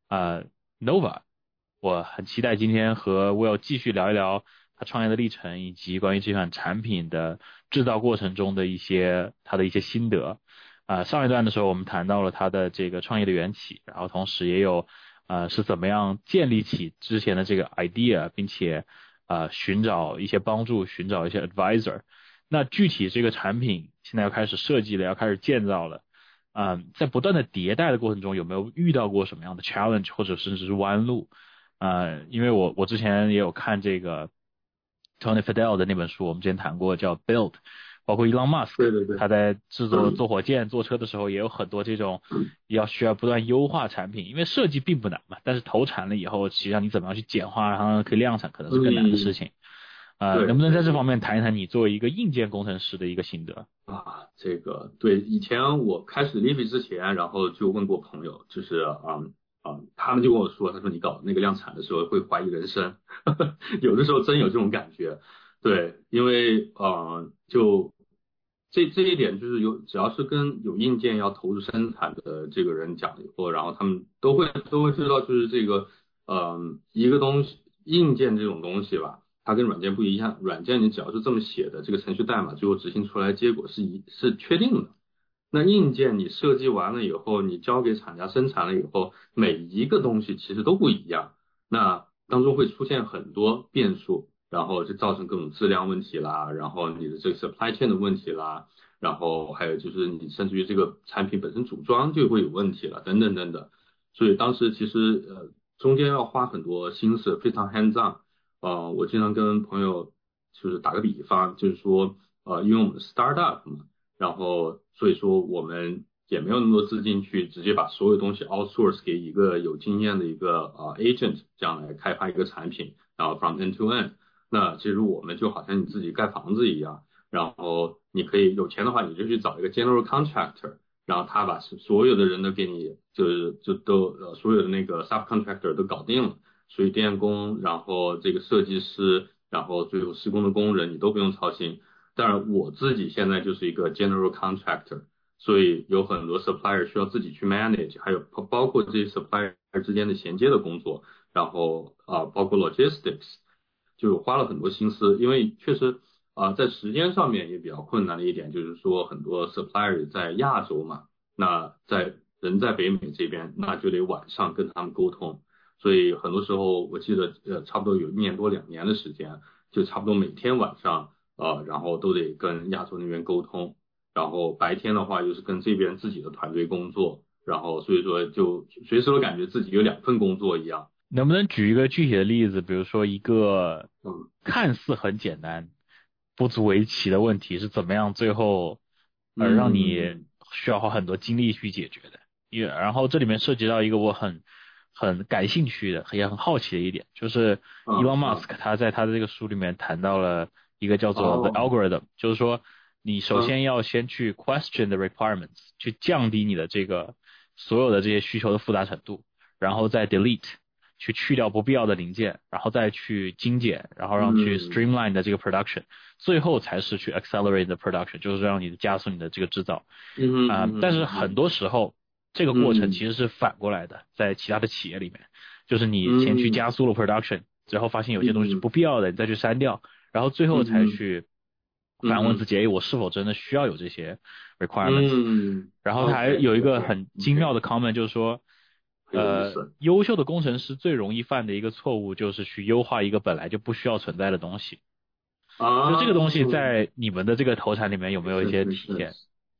Nova。我很期待今天和 Will 继续聊一聊他创业的历程，以及关于这款产品的制造过程中的他的一些心得。上一段的时候我们谈到了他的这个创业的缘起，然后同时也有是怎么样建立起之前的这个 idea， 并且寻找一些帮助，寻找一些 advisor。那具体这个产品现在要开始设计了，要开始建造了，在不断的迭代的过程中，有没有遇到过什么样的 challenge 或者甚至是弯路？因为我之前也有看这个 Tony Fadell 的那本书，我们之前谈过叫 Build， 包括 Elon Musk， 对， 他在做火箭、做车的时候也有很多这种需要不断优化产品，因为设计并不难嘛，但是投产了以后，实际上你怎么样去简化，然后可以量产，可能是更难的事情。能不能在这方面谈一谈你作为一个硬件工程师的一个心得？ 这个对，以前我开始 Leafy 之前，然后就问过朋友，就是他们就跟我说，他说你搞那个量产的时候会怀疑人生，有的时候真有这种感觉。对，因为就这一点就是只要是跟有硬件要投入生产的这个人讲了以后，然后他们都会知道，就是这个一个东西硬件这种东西吧，它跟软件不一样，软件你只要是这么写的，这个程序代码最后执行出来结果是确定的。那硬件你设计完了以后，你交给厂家生产了以后，每一个东西其实都不一样，那当中会出现很多变数，然后就造成各种质量问题啦，然后你的这个 supply chain 的问题啦，然后还有就是你甚至于这个产品本身组装就会有问题了，等等等等。所以当时其实中间要花很多心思，非常 hands on。我经常跟朋友就是打个比方，就是说因为我们 startup 嘛，然后所以说我们也没有那么多资金去直接把所有东西 outsource 给一个有经验的一个agent， 这样来开发一个产品，然后 from end to end。那其实我们就好像你自己盖房子一样，然后你可以有钱的话，你就去找一个 general contractor， 然后他把所有的人都给你就都所有的那个 subcontractor 都搞定了，水电工，然后这个设计师，然后最后施工的工人你都不用操心。当然我自己现在就是一个 general contractor， 所以有很多 supplier 需要自己去 manage， 还有包括这些 supplier 之间的衔接的工作，然后包括 logistics， 就花了很多心思。因为确实在时间上面也比较困难的一点就是说，很多 supplier 在亚洲嘛，那人在北美这边，那就得晚上跟他们沟通，所以很多时候我记得差不多有1年多2年的时间，就差不多每天晚上然后都得跟亚洲那边沟通，然后白天的话又是跟这边自己的团队工作，然后所以说就随时都感觉自己有2份工作一样。 能不能举一个具体的例子，比如说一个看似很简单， 不足为奇的问题是怎么样最后让你需要花很多精力去解决的。然后这里面涉及到一个我很感兴趣的也很好奇的一点，就是 Elon Musk 他在他的这个书里面谈到了一个叫做 The Algorithm，就是说你首先要先去 question the requirements， 去降低你的这个所有的这些需求的复杂程度，然后再 delete， 去掉不必要的零件，然后再去精简，然后让去 streamline 的这个 production， 最后才是去 accelerate the production， 就是让你加速你的这个制造。但是很多时候这个过程其实是反过来的，在其他的企业里面，就是你先去加速了 production， 之后发现有些东西是不必要的，你再去删掉，然后最后才去反问自己，我是否真的需要有这些 requirements？然后还有一个很精妙的 comment， 就是说，优秀的工程师最容易犯的一个错误就是去优化一个本来就不需要存在的东西。就这个东西在你们的这个投产里面有没有一些体现？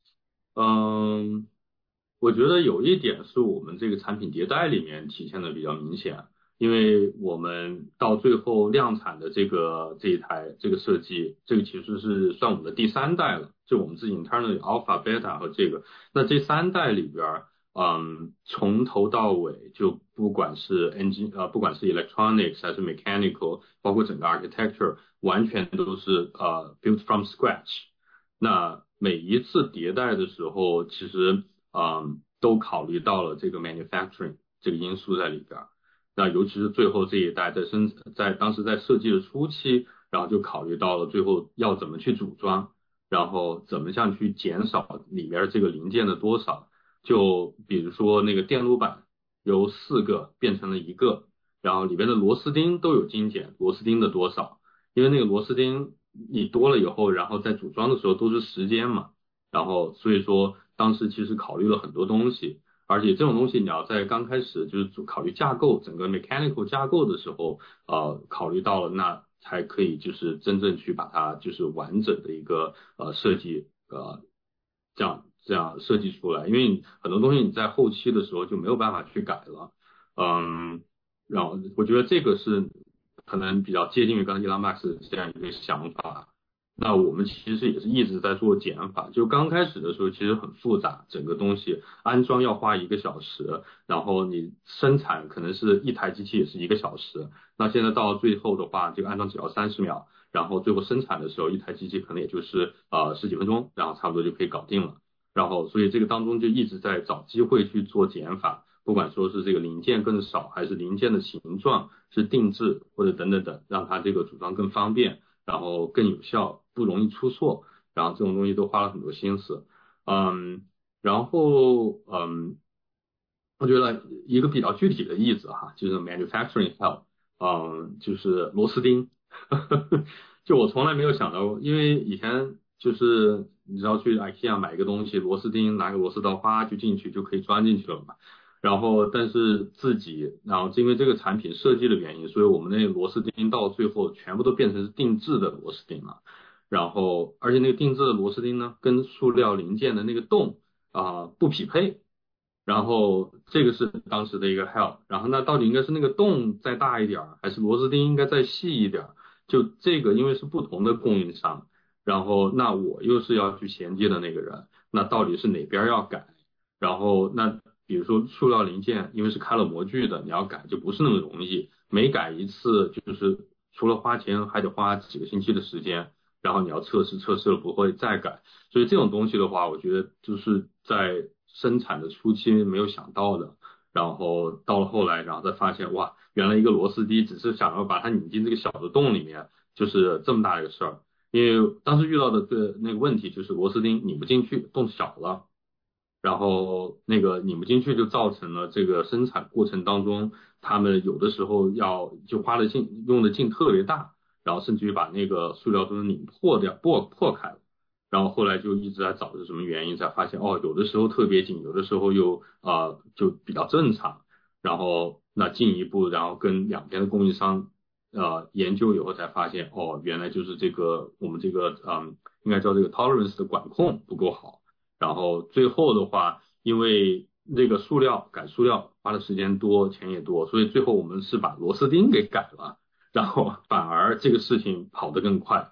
我觉得有一点是我们这个产品迭代里面体现的比较明显。因为我们到最后量产的这一台这个设计，这个其实是算我们的第3代了，就我们自己 internal alpha beta 和这个，那这3代里边，从头到尾就不管是不管是 electronics 还是 mechanical， 包括整个 architecture， 完全都是built from scratch。那每一次迭代的时候，其实都考虑到了这个 manufacturing 这个因素在里边。那尤其是最后这一代在当时在设计的初期，然后就考虑到了最后要怎么去组装，然后怎么样去减少里面这个零件的多少。就比如说那个电路板由4个变成了1个，然后里边的螺丝钉都有精简，螺丝钉的多少，因为那个螺丝钉你多了以后，然后在组装的时候都是时间嘛，然后所以说当时其实考虑了很多东西。而且这种东西你要在刚开始就是考虑架构，整个 mechanical 架构的时候，考虑到了，那才可以就是真正去把它就是完整的一个设计这样设计出来。因为很多东西你在后期的时候就没有办法去改了。然后我觉得这个是可能比较接近于刚才 Elon Musk 这样一个想法。那我们其实也是一直在做减法，就刚开始的时候其实很复杂，整个东西安装要花1个小时，然后你生产可能是一台机器也是1个小时，那现在到最后的话，这个安装只要30秒，然后最后生产的时候一台机器可能也就是10几分钟，然后差不多就可以搞定了。然后所以这个当中就一直在找机会去做减法，不管说是这个零件更少，还是零件的形状是定制或者等等等，让它这个组装更方便，然后更有效，不容易出错，然后这种东西都花了很多心思。然后我觉得一个比较具体的例子哈，就是 manufacturing help， 就是螺丝钉。就我从来没有想到过，因为以前就是你只要去 IKEA 买一个东西，螺丝钉拿个螺丝刀哗就进去就可以钻进去了嘛。然后但是然后因为这个产品设计的原因，所以我们那个螺丝钉到最后全部都变成是定制的螺丝钉了。然后而且那个定制的螺丝钉呢，跟塑料零件的那个洞不匹配。然后这个是当时的一个 help。然后那到底应该是那个洞再大一点，还是螺丝钉应该再细一点？就这个因为是不同的供应商，然后那我又是要去衔接的那个人，那到底是哪边要改？然后那比如说塑料零件，因为是开了模具的，你要改就不是那么容易，每改一次就是除了花钱还得花几个星期的时间，然后你要测试了不会再改。所以这种东西的话，我觉得就是在生产的初期没有想到的，然后到了后来，然后再发现哇，原来一个螺丝钉只是想要把它拧进这个小的洞里面，就是这么大一个事儿。因为当时遇到的那个问题就是螺丝钉拧不进去，洞小了，然后那个拧不进去就造成了这个生产过程当中，他们有的时候就用的劲特别大，然后甚至于把那个塑料都拧破开了。然后后来就一直在找是什么原因，才发现有的时候特别紧，有的时候又就比较正常。然后那进一步然后跟两边的供应商研究以后才发现原来就是我们这个应该叫这个 tolerance 的管控不够好。然后最后的话，因为这个改塑料花的时间多，钱也多，所以最后我们是把螺丝钉给改了，然后反而这个事情跑得更快。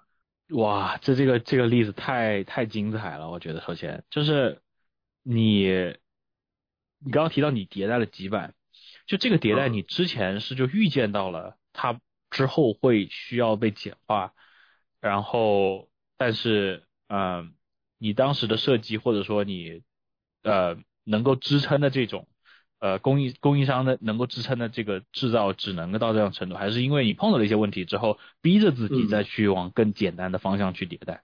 哇，这个例子太精彩了，我觉得首先就是你刚刚提到你迭代了几版，就这个迭代你之前是就预见到了它之后会需要被简化，然后但是你当时的设计或者说你能够支撑的这种供应商的能够支撑的这个制造只能够到这样程度，还是因为你碰到了一些问题之后逼着自己再去往更简单的方向去迭代？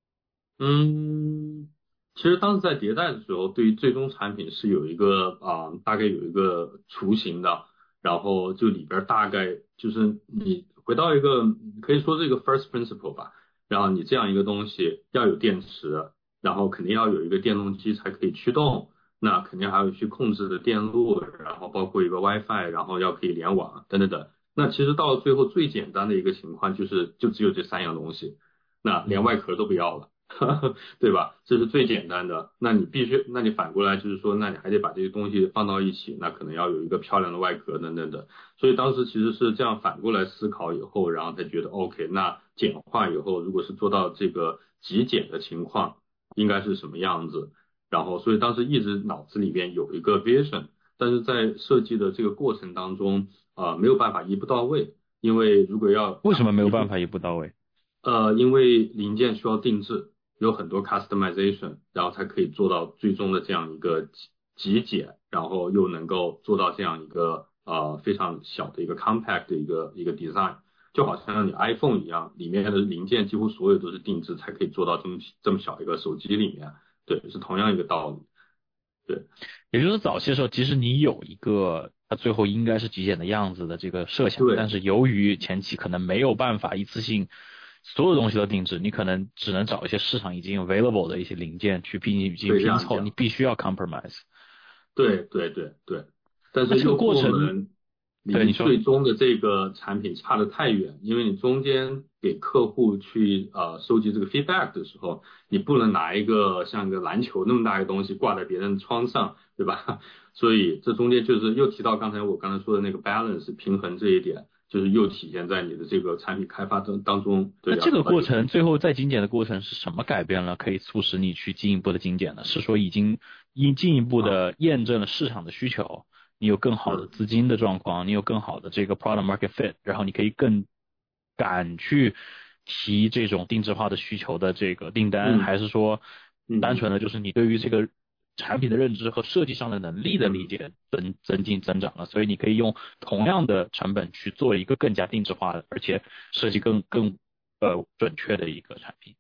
其实当时在迭代的时候，对于最终产品是有一个大概有一个雏形的，然后就里边大概就是你回到一个可以说是一个 first principle 吧，然后你这样一个东西要有电池，然后肯定要有一个电动机才可以驱动，那肯定还有去控制的电路，然后包括一个 WiFi， 然后要可以联网等等等。那其实到了最后最简单的一个情况就只有这3样东西，那连外壳都不要了。对吧？这是最简单的。那你反过来就是说，那你还得把这些东西放到一起，那可能要有一个漂亮的外壳等等的。所以当时其实是这样反过来思考以后，然后才觉得 OK， 那简化以后，如果是做到这个极简的情况，应该是什么样子？然后所以当时一直脑子里边有一个 vision， 但是在设计的这个过程当中没有办法一步到位，因为如果要为什么没有办法一步到位？ 因为零件需要定制。有很多 customization， 然后才可以做到最终的这样一个极简，然后又能够做到这样一个非常小的一个 compact 的一个 design， 就好像你 iPhone 一样，里面的零件几乎所有都是定制才可以做到这么小一个手机里面，对，是同样一个道理。对， 也就是早期的时候，即使你有一个它最后应该是极简的样子的这个设想，但是由于前期可能没有办法一次性所有东西都定制，你可能只能找一些市场已经 available 的一些零件去进行拼凑，你必须要 compromise。 对，但是这个过程离最终的这个产品差得太远，因为你中间给客户去收集这个 feedback 的时候，你不能拿一个像个篮球那么大的东西挂在别人窗上，对吧？所以这中间就是又提到我刚才说的那个 balance 平衡这一点。就是又体现在你的这个产品开发当中。 那这个过程最后再精简的过程是什么改变了，可以促使你去进一步的精简呢？是说已经进一步的验证了市场的需求，你有更好的资金的状况，你有更好的这个 product market fit， 然后你可以更敢去提这种定制化的需求的这个订单，还是说单纯的就是你对于这个产品的认知和设计上的能力的理解增长了，所以你可以用同样的成本去做一个更加定制化的，而且设计更准确的一个产品。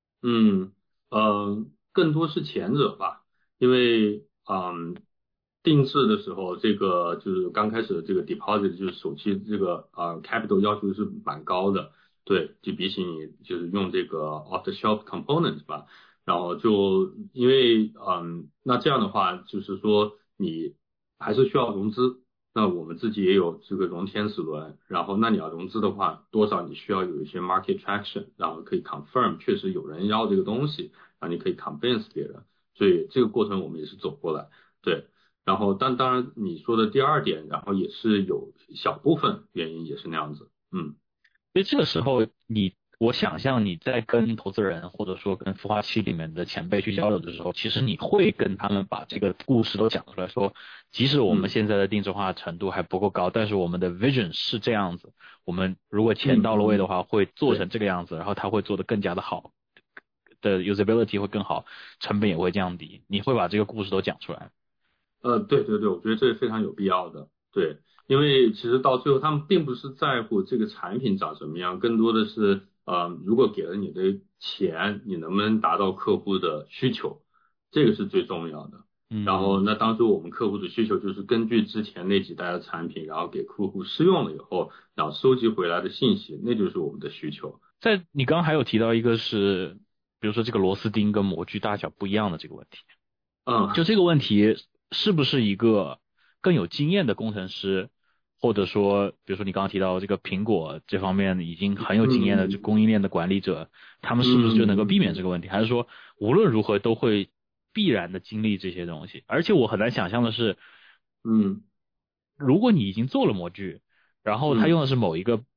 更多是前者吧，因为定制的时候，这个就是刚开始的这个 deposit 就是首期这个capital 要求是蛮高的，对，就比起你就是用这个 off the shelf components 吧。然后就因为那这样的话就是说你还是需要融资，那我们自己也有这个融天使轮，然后那你要融资的话，多少你需要有一些 market traction， 然后可以 confirm 确实有人要这个东西，然后你可以 convince 别人，所以这个过程我们也是走过来，对。然后当然你说的第二点，然后也是有小部分原因也是那样子， 所以这个时候我想象你在跟投资人或者说跟孵化器里面的前辈去交流的时候，其实你会跟他们把这个故事都讲出来，说即使我们现在的定制化程度还不够高，但是我们的 vision 是这样子，我们如果钱到了位的话会做成这个样子，然后它会做得更加的好，的 usability 会更好，成本也会降低，你会把这个故事都讲出来。 对，我觉得这是非常有必要的，对，因为其实到最后他们并不是在乎这个产品长什么样，更多的是如果给了你的钱，你能不能达到客户的需求，这个是最重要的。然后那当时我们客户的需求就是根据之前那几代的产品，然后给客户试用了以后，然后收集回来的信息，那就是我们的需求。 在你刚刚还有提到一个是，比如说这个螺丝钉跟模具大小不一样的这个问题，就这个问题是不是一个更有经验的工程师，或者说比如说你刚刚提到这个苹果这方面已经很有经验的供应链的管理者，他们是不是就能够避免这个问题，还是说无论如何都会必然的经历这些东西？而且我很难想象的是如果你已经做了模具，然后他用的是某一个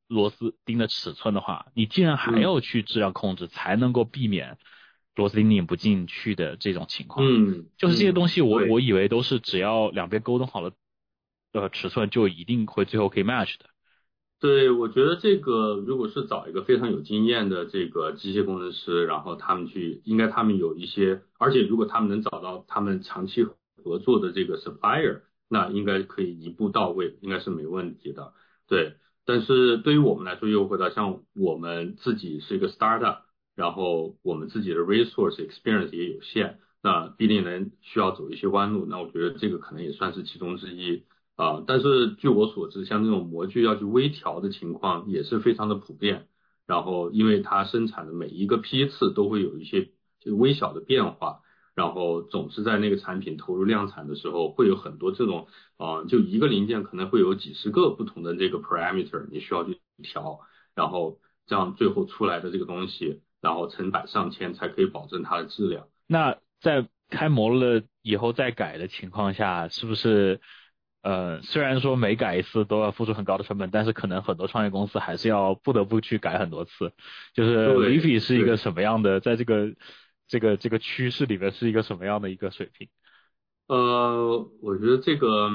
螺丝钉的尺寸的话，你竟然还要去质量控制，才能够避免螺丝钉拧不进去的这种情况。就是这些东西我以为都是只要两边沟通好了，尺寸就一定会最后可以 match 的。 对，我觉得这个如果是找一个非常有经验的这个机械工程师，然后他们有一些，而且如果他们能找到他们长期合作的这个 supplier， 那应该可以一步到位，应该是没问题的。对，但是对于我们来说，又回到像我们自己是一个 startup， 然后我们自己的 resource experience 也有限，那必定需要走一些弯路，那我觉得这个可能也算是其中之一。但是据我所知，像这种模具要去微调的情况也是非常的普遍。然后因为它生产的每一个批次都会有一些微小的变化，然后总是在那个产品投入量产的时候，会有很多这种就一个零件可能会有几十个不同的这个 parameter 你需要去调，然后这样最后出来的这个东西，然后成百上千才可以保证它的质量。 那在开模了以后再改的情况下，是不是虽然说每改一次都要付出很高的成本，但是可能很多创业公司还是要不得不去改很多次。就是 Leafy 是一个什么样的，在这个趋势里面是一个什么样的一个水平？ 我觉得这个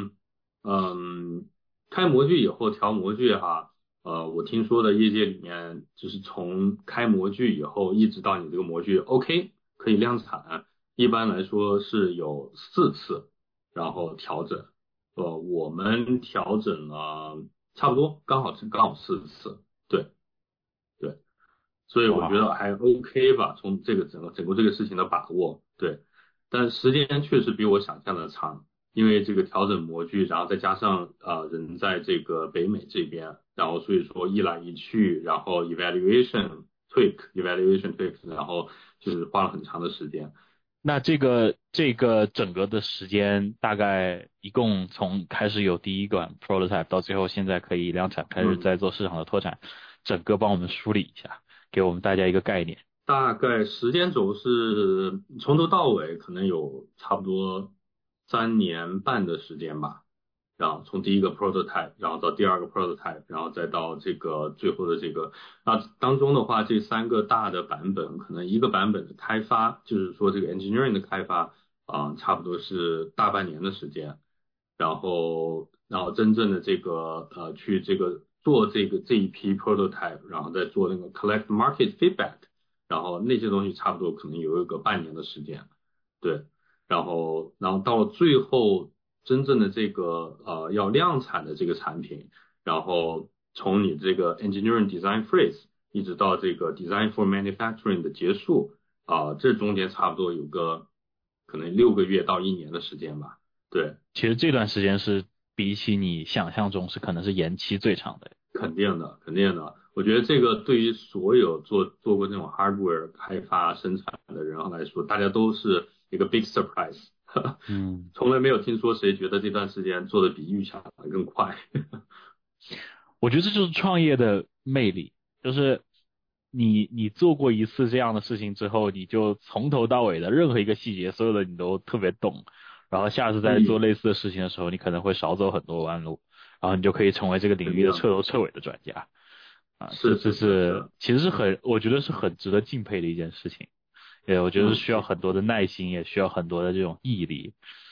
开模具以后调模具哈，我听说的业界里面就是从开模具以后一直到你这个模具 OK 可以量产，一般来说是有4次，然后调整。我们调整了差不多刚好4次，对，所以我觉得还 OK 吧，从这个整个这个事情的把握，对，但时间确实比我想象的长，因为这个调整模具，然后再加上人在这个北美这边，然后所以说一来一去，然后 evaluation tweak， 然后就是花了很长的时间。 那这个整个的时间大概一共从开始有第一款 prototype 到最后现在可以量产，开始在做市场的拓展，整个帮我们梳理一下，给我们大家一个概念。 大概时间轴是从头到尾可能有差不多3年半的时间吧，然后从第一个 prototype， 然后到第二个 prototype， 然后再到这个最后的这个，当中的话这3个大的版本，可能一个版本的开发，就是说这个 engineering 的开发差不多是大半年的时间，然后真正的这个去这个做这一批 prototype， 然后再做那个 collect market feedback， 然后那些东西差不多可能有一个半年的时间，对，然后到了最后真正的这个要量产的这个产品，然后从你这个 engineering design phase 一直到这个 design for manufacturing 的结束这中间差不多有个可能6个月到1年的时间吧。对， 其实这段时间是比起你想象中是可能是延期最长的。 肯定的。我觉得这个对于所有做过这种 hardware 开发生产的人来说，大家都是一个 big surprise。从来没有听说谁觉得这段时间做的比预想的更快。 我觉得这就是创业的魅力，就是你做过一次这样的事情之后，你就从头到尾的任何一个细节，所有的你都特别懂，然后下次再做类似的事情的时候，你可能会少走很多弯路，然后你就可以成为这个领域的彻头彻尾的专家。这是其实是我觉得是很值得敬佩的一件事情。我觉得是需要很多的耐心，也需要很多的这种毅力。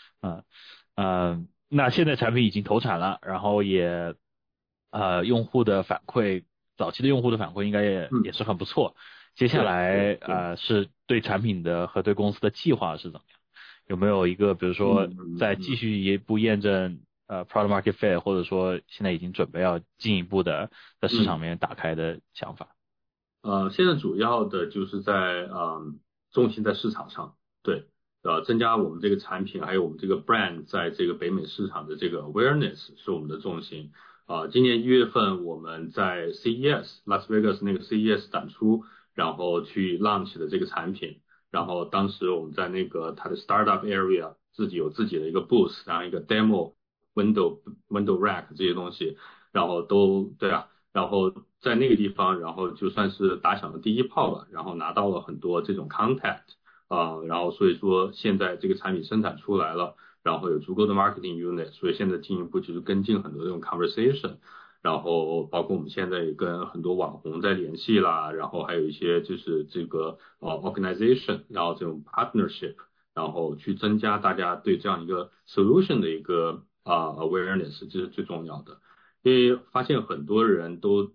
那现在产品已经投产了，然后也用户的反馈，早期的用户的反馈应该也是很不错。接下来是对产品的和对公司的计划是怎么样？有没有一个比如说再继续一步验证product market fit， 或者说现在已经准备要进一步的在市场里面打开的想法？ 现在主要的就是在重心在市场上，对，增加我们这个产品还有我们这个 brand 在这个北美市场的这个 awareness 是我们的重心。今年1月份我们在 CES Las Vegas 那个 CES 展出，然后去 launch 的这个产品，然后当时我们在那个它的 startup area 有自己的一个 booth， 然后一个 demo window rack 这些东西，然后然后在那个地方，然后就算是打响了第一炮了，然后拿到了很多这种 contact， 然后所以说现在这个产品生产出来了，然后有足够的 marketing unit， 所以现在进一步就是跟进很多这种 conversation， 然后包括我们现在也跟很多网红在联系啦，然后还有一些就是这个organization， 然后这种 partnership， 然后去增加大家对这样一个 solution 的一个awareness， 这是最重要的。因为发现很多人都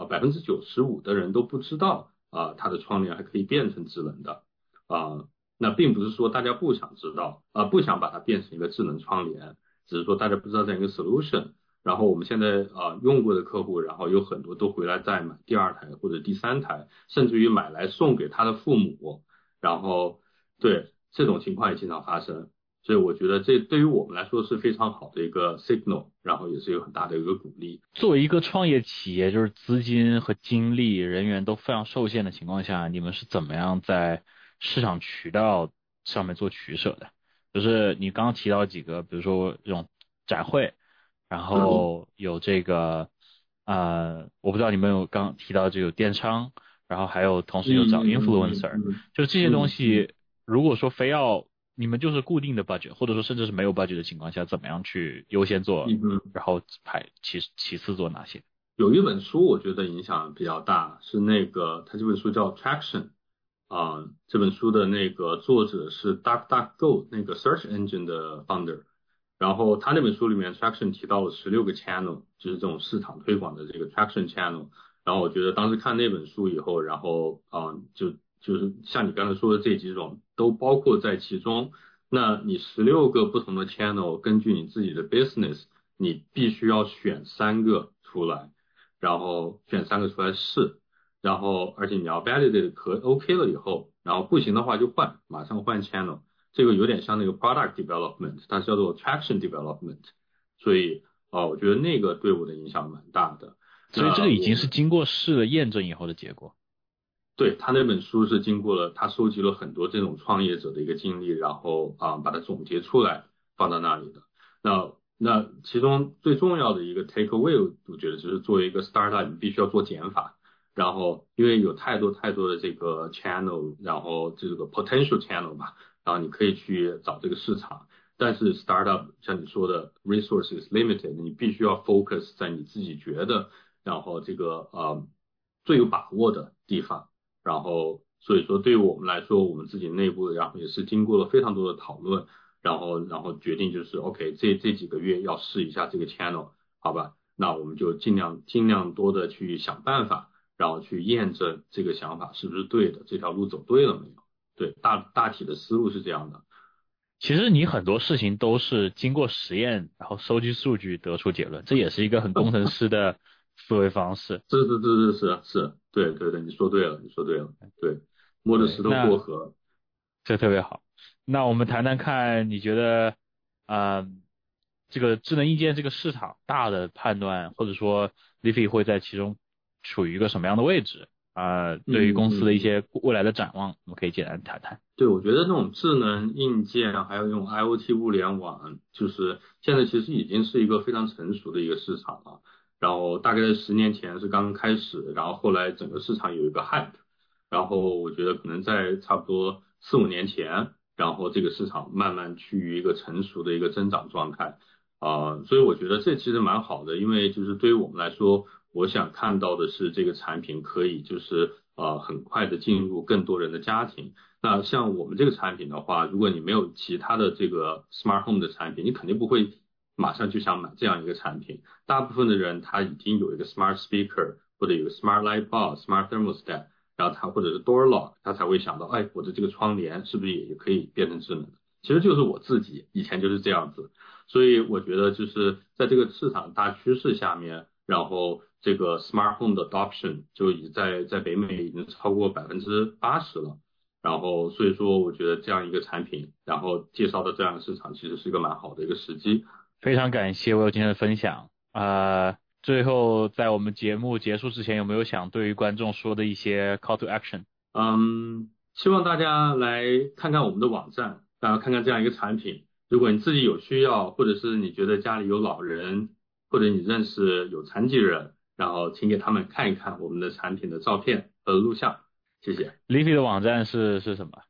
95%的人都不知道它的窗帘还可以变成智能的那并不是说大家不想知道不想把它变成一个智能窗帘，只是说大家不知道这样一个 solution。然后我们现在用过的客户，然后有很多都回来再买第2台或者第3台，甚至于买来送给他的父母，然后对这种情况也经常发生。所以我觉得这对于我们来说是非常好的一个 signal， 然后也是有很大的一个鼓励。 作为一个创业企业，就是资金和精力、人员都非常受限的情况下，你们是怎么样在市场渠道上面做取舍的？就是你刚刚提到几个，比如说这种展会，然后有这个我不知道你们有刚提到这个电商，然后还有同时有找 influencer，就是这些东西，如果说非要你们就是固定的 budget， 或者说甚至是没有 budget 的情况下，怎么样去优先做，然后其次做哪些？ 有一本书我觉得影响比较大，是它这本书叫 Traction 这本书的那个作者是 DuckDuckGo 那个 search engine 的 founder。然后他那本书里面 Traction 提到了16个 channel， 就是这种市场推广的这个 Traction channel。然后我觉得当时看那本书以后，然后就是像你刚才说的这几种都包括在其中。那你16个不同的 channel， 根据你自己的 business， 你必须要选3个出来，然后选3个出来试，然后而且你要 validate OK 了以后，然后不行的话就马上换 channel。这个有点像那个 product development， 它叫做 traction development， 所以我觉得那个对我的影响蛮大的。 所以这个已经是经过试了验证以后的结果。 对，他那本书是经过了，他收集了很多这种创业者的一个经历，然后把它总结出来放到那里的。那其中最重要的一个 take away， 我觉得就是作为一个 startup， 你必须要做减法。然后因为有太多的这个 channel， 然后这个 potential channel 吧。然后你可以去找这个市场，但是 startup 像你说的 resources limited， 你必须要 focus 在你自己觉得然后这个最有把握的地方。然后所以说对于我们来说，我们自己内部然后也是经过了非常多的讨论，然后决定就是 OK 这几个月要试一下这个 channel， 好吧，那我们就尽量多的去想办法，然后去验证这个想法是不是对的，这条路走对了没有。对，大体的思路是这样的。 其实你很多事情都是经过实验，然后收集数据得出结论，这也是一个很工程师的思维方式。 是，对，你说对了，对，摸着石头过河， 这特别好。那我们谈谈看，你觉得这个智能硬件这个市场大的判断，或者说 Leafy 会在其中处于一个什么样的位置？对于公司的一些未来的展望，我们可以简单谈谈。 对，我觉得那种智能硬件还有用 IoT 物联网，就是现在其实已经是一个非常成熟的一个市场了。然后大概在10年前是刚刚开始，然后后来整个市场有一个 hype， 然后我觉得可能在差不多4-5年前，然后这个市场慢慢趋于一个成熟的一个增长状态所以我觉得这其实蛮好的，因为就是对于我们来说，我想看到的是这个产品可以就是很快的进入更多人的家庭。那像我们这个产品的话，如果你没有其他的这个 smart home 的产品，你肯定不会马上就想买这样一个产品。大部分的人他已经有一个 smart speaker 或者有个 smart light bulb、smart thermostat， 然后他或者是 door lock， 他才会想到，哎，我的这个窗帘是不是也可以变成智能的？其实就是我自己以前就是这样子。所以我觉得就是在这个市场大趋势下面，然后这个 smart home 的 adoption 就已在北美已经超过80%了。然后所以说我觉得这样一个产品，然后介绍的这样的市场其实是一个蛮好的一个时机。 非常感谢Will今天的分享。最后在我们节目结束之前，有没有想对于观众说的一些 call to action？ 希望大家来看看我们的网站，然后看看这样一个产品。如果你自己有需要，或者是你觉得家里有老人，或者你认识有残疾人，然后请给他们看一看我们的产品的照片和录像。谢谢。 Leafy 的网站是什么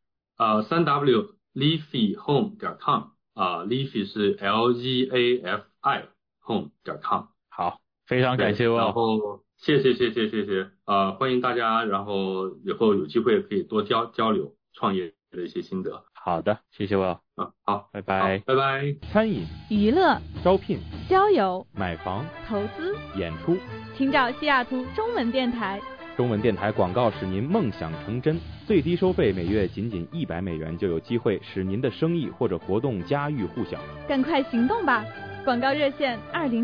？3W leafyhome.com Leafy 是 LEAFI home.com。 好， 非常感谢然后谢谢欢迎大家，然后以后有机会可以多交流创业的一些心得。 好的，谢谢Will。 好， 拜拜。 拜拜。 餐饮、 娱乐、 招聘、 交友、 买房、 投资、 演出， 请找西雅图中文电台。 中文电台广告使您梦想成真，最低收费每月仅$100就有机会使您的生意或者活动家喻户晓。 赶快行动吧！广告热线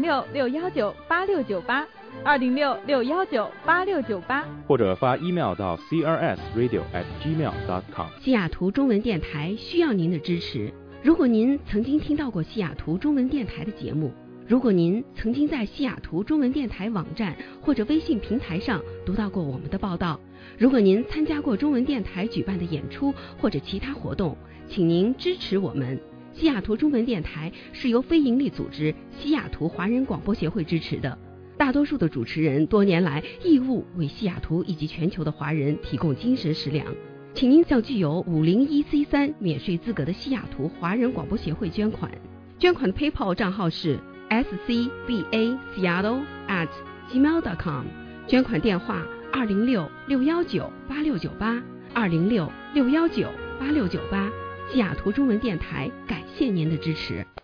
206-619-8698，206-619-8698， 或者发 email 到 crsradio@gmail.com。 西雅图中文电台需要您的支持。如果您曾经听到过西雅图中文电台的节目，如果您曾经在西雅图中文电台网站或者微信平台上读到过我们的报道，如果您参加过中文电台举办的演出或者其他活动，请您支持我们。西雅图中文电台是由非营利组织西雅图华人广播协会支持的，大多数的主持人多年来义务为西雅图以及全球的华人提供精神食粮，请您向具有501C3免税资格的西雅图华人广播协会捐款。捐款的 PayPal 账号是scbaseattle@gmail.com， 捐款电话206-619-8698， 206-619-8698。西雅图中文电台感谢您的支持。